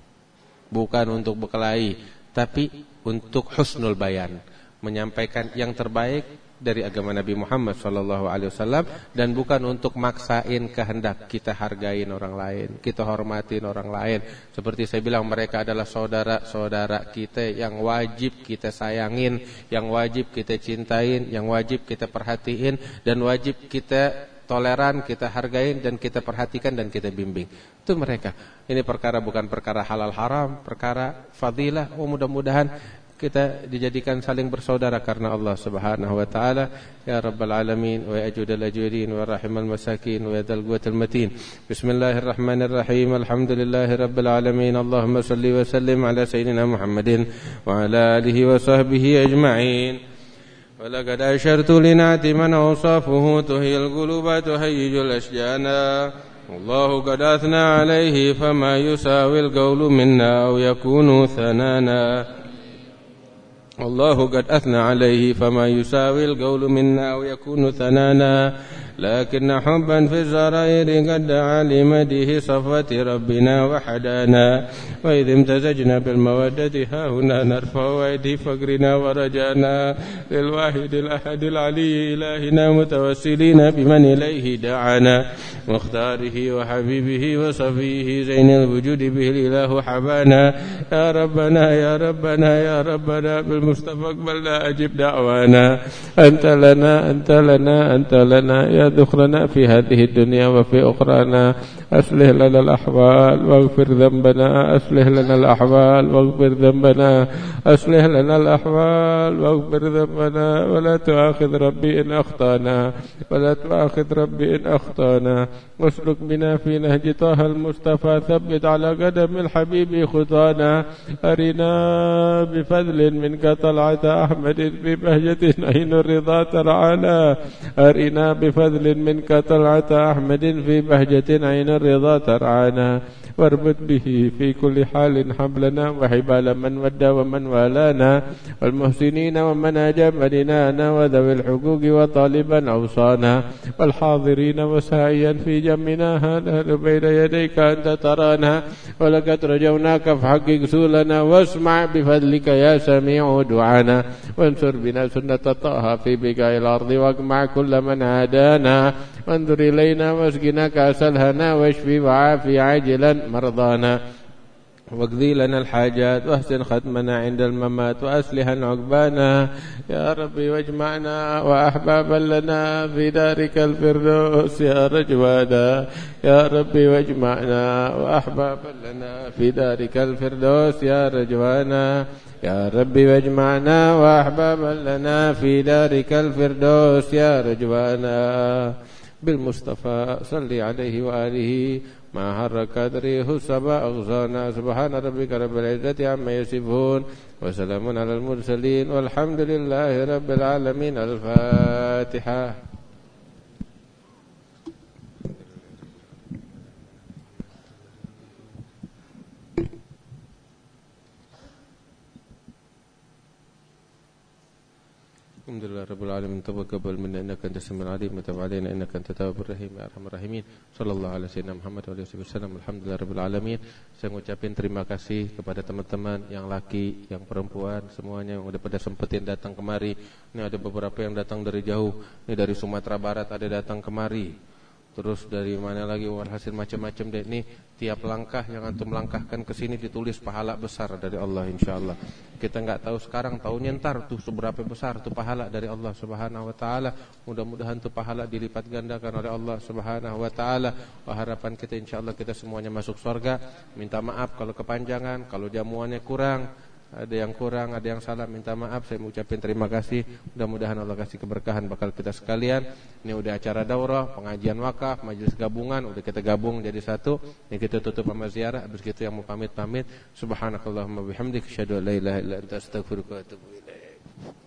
Bukan untuk berkelahi, tapi untuk husnul bayan, menyampaikan yang terbaik dari agama Nabi Muhammad SAW, dan bukan untuk maksain kehendak. Kita hargain orang lain, kita hormatin orang lain. Seperti saya bilang, mereka adalah saudara-saudara kita yang wajib kita sayangin, yang wajib kita cintain, yang wajib kita perhatiin, dan wajib kita toleran, kita hargain, dan kita perhatikan, dan kita bimbing. Itu mereka. Ini perkara bukan perkara halal haram, perkara fadilah. Oh, mudah-mudahan kita dijadikan saling bersaudara karena Allah Subhanahu wa taala. Ya Rabbal alamin wa ya ajudal ajudin wa rahimal masakin wa ya dzal quwwatil matin. Bismillahirrahmanirrahim. Alhamdulillahirabbil alamin. Allahumma shalli wa sallim ala sayyidina Muhammadin wa ala alihi wa sahbihi ajma'in. ولقد أشرت لنعت من أوصافه تهي القلوب تهيج الأشجان. والله قد أثنى عليه فما يساوي القول منا أو يكون ثنانا. والله قد أثنى عليه فما يساوي القول منا أو يكون ثنانا. لكن حبا في الزرائر قد دعا لمده صفوة ربنا وحدانا. وإذ امتزجنا بالمودة ها هنا نرفع أيدي فقرنا ورجانا للواحد الأحد العلي إلهنا متوسلين بمن إليه دعانا مختاره وحبيبه وصفيه زين الوجود به الإله حبانا. يا ربنا يا ربنا يا ربنا بالمصطفى اقبلنا أجب دعوانا. أنت لنا أنت لنا أنت لنا يا ذخرنا في هذه الدنيا وفي أخرانا. أصلح لنا الأحوال واغفر ذنبنا. أصلح لنا الأحوال واغفر ذنبنا. أصلح لنا الأحوال واغفر ذنبنا. ولا تؤاخذ ربي إن أخطأنا. ولا تؤاخذ ربي إن أخطأنا. واسلك بنا في نهج طه المصطفى. ثبت على قدم الحبيب خطانا. أرنا بفضل منك طلعة أحمد في بهجة عين الرضا ترعانا. أرنا بفضل منك طلعة أحمد في بهجة عين الرضا ترعانا. واربط به في كل حال حبلنا وحبال من ودى ومن والانا والمحسنين ومن أجاب لنانا وذوي الحقوق وطالبا أوصانا والحاضرين وسائيا في جمنا هذا بين يديك أنت ترانا ولقد رجوناك فحقق سولنا واسمع بفضلك يا سميع دعانا وانصر بنا سنة طه في بقاع الأرض واجمع كل من عادانا وانظر إلينا واسقنا كأس الهنا واشفي وعافي عاجلا مرضانا واقضي لنا الحاجات واحسن ختمنا عند الممات وأصلحا عقبانا. يا ربي واجمعنا وأحبابا لنا في دارك الفردوس يا رجوانا. يا ربي واجمعنا وأحبابا لنا في دارك الفردوس يا رجوانا. يا ربي واجمعنا وأحبابا لنا في دارك الفردوس يا رجوانا. بالمصطفى صلي عليه وآله ما حرك قدره السبع أغصانا. سبحان ربك رب العزة عما يصفون وسلام على المرسلين والحمد لله رب العالمين. الفاتحة. Alhamdulillah rabbil alamin taqabbal minna innaka antas samiul alim wa tub alaina innaka antat tawwabur rahim ya arhamar rahimin. Sallallahu alaihi sayyidina Muhammad wa alihi wasallam. Alhamdulillah rabbil alamin. Saya ngucapin terima kasih kepada teman-teman yang laki, yang perempuan, semuanya yang udah pada sempetin datang kemari. Ini ada beberapa yang datang dari jauh. Ini dari Sumatera Barat ada datang kemari. Terus dari mana lagi, walhasil macam-macam deh. Ini tiap langkah yang antum langkahkan ke sini ditulis pahala besar dari Allah insyaallah. Kita enggak tahu sekarang, tahunya ntar tuh seberapa besar tuh pahala dari Allah Subhanahu wa taala. Mudah-mudahan tuh pahala dilipat gandakan oleh Allah Subhanahu wa taala. Harapan kita insyaallah kita semuanya masuk surga. Minta maaf kalau kepanjangan, kalau jamuannya kurang. Ada yang kurang, ada yang salah, minta maaf. Saya mengucapkan terima kasih. Mudah-mudahan Allah kasih keberkahan bakal kita sekalian. Ini udah acara daurah, pengajian wakaf, majelis gabungan. Udah kita gabung jadi satu. Ini kita tutup sama ziarah. Habis itu yang mau pamit-pamit. Subhanakallahumma bihamdik, asyhadu an la ilaha illa anta, astaghfiruka wa atubu ilaik.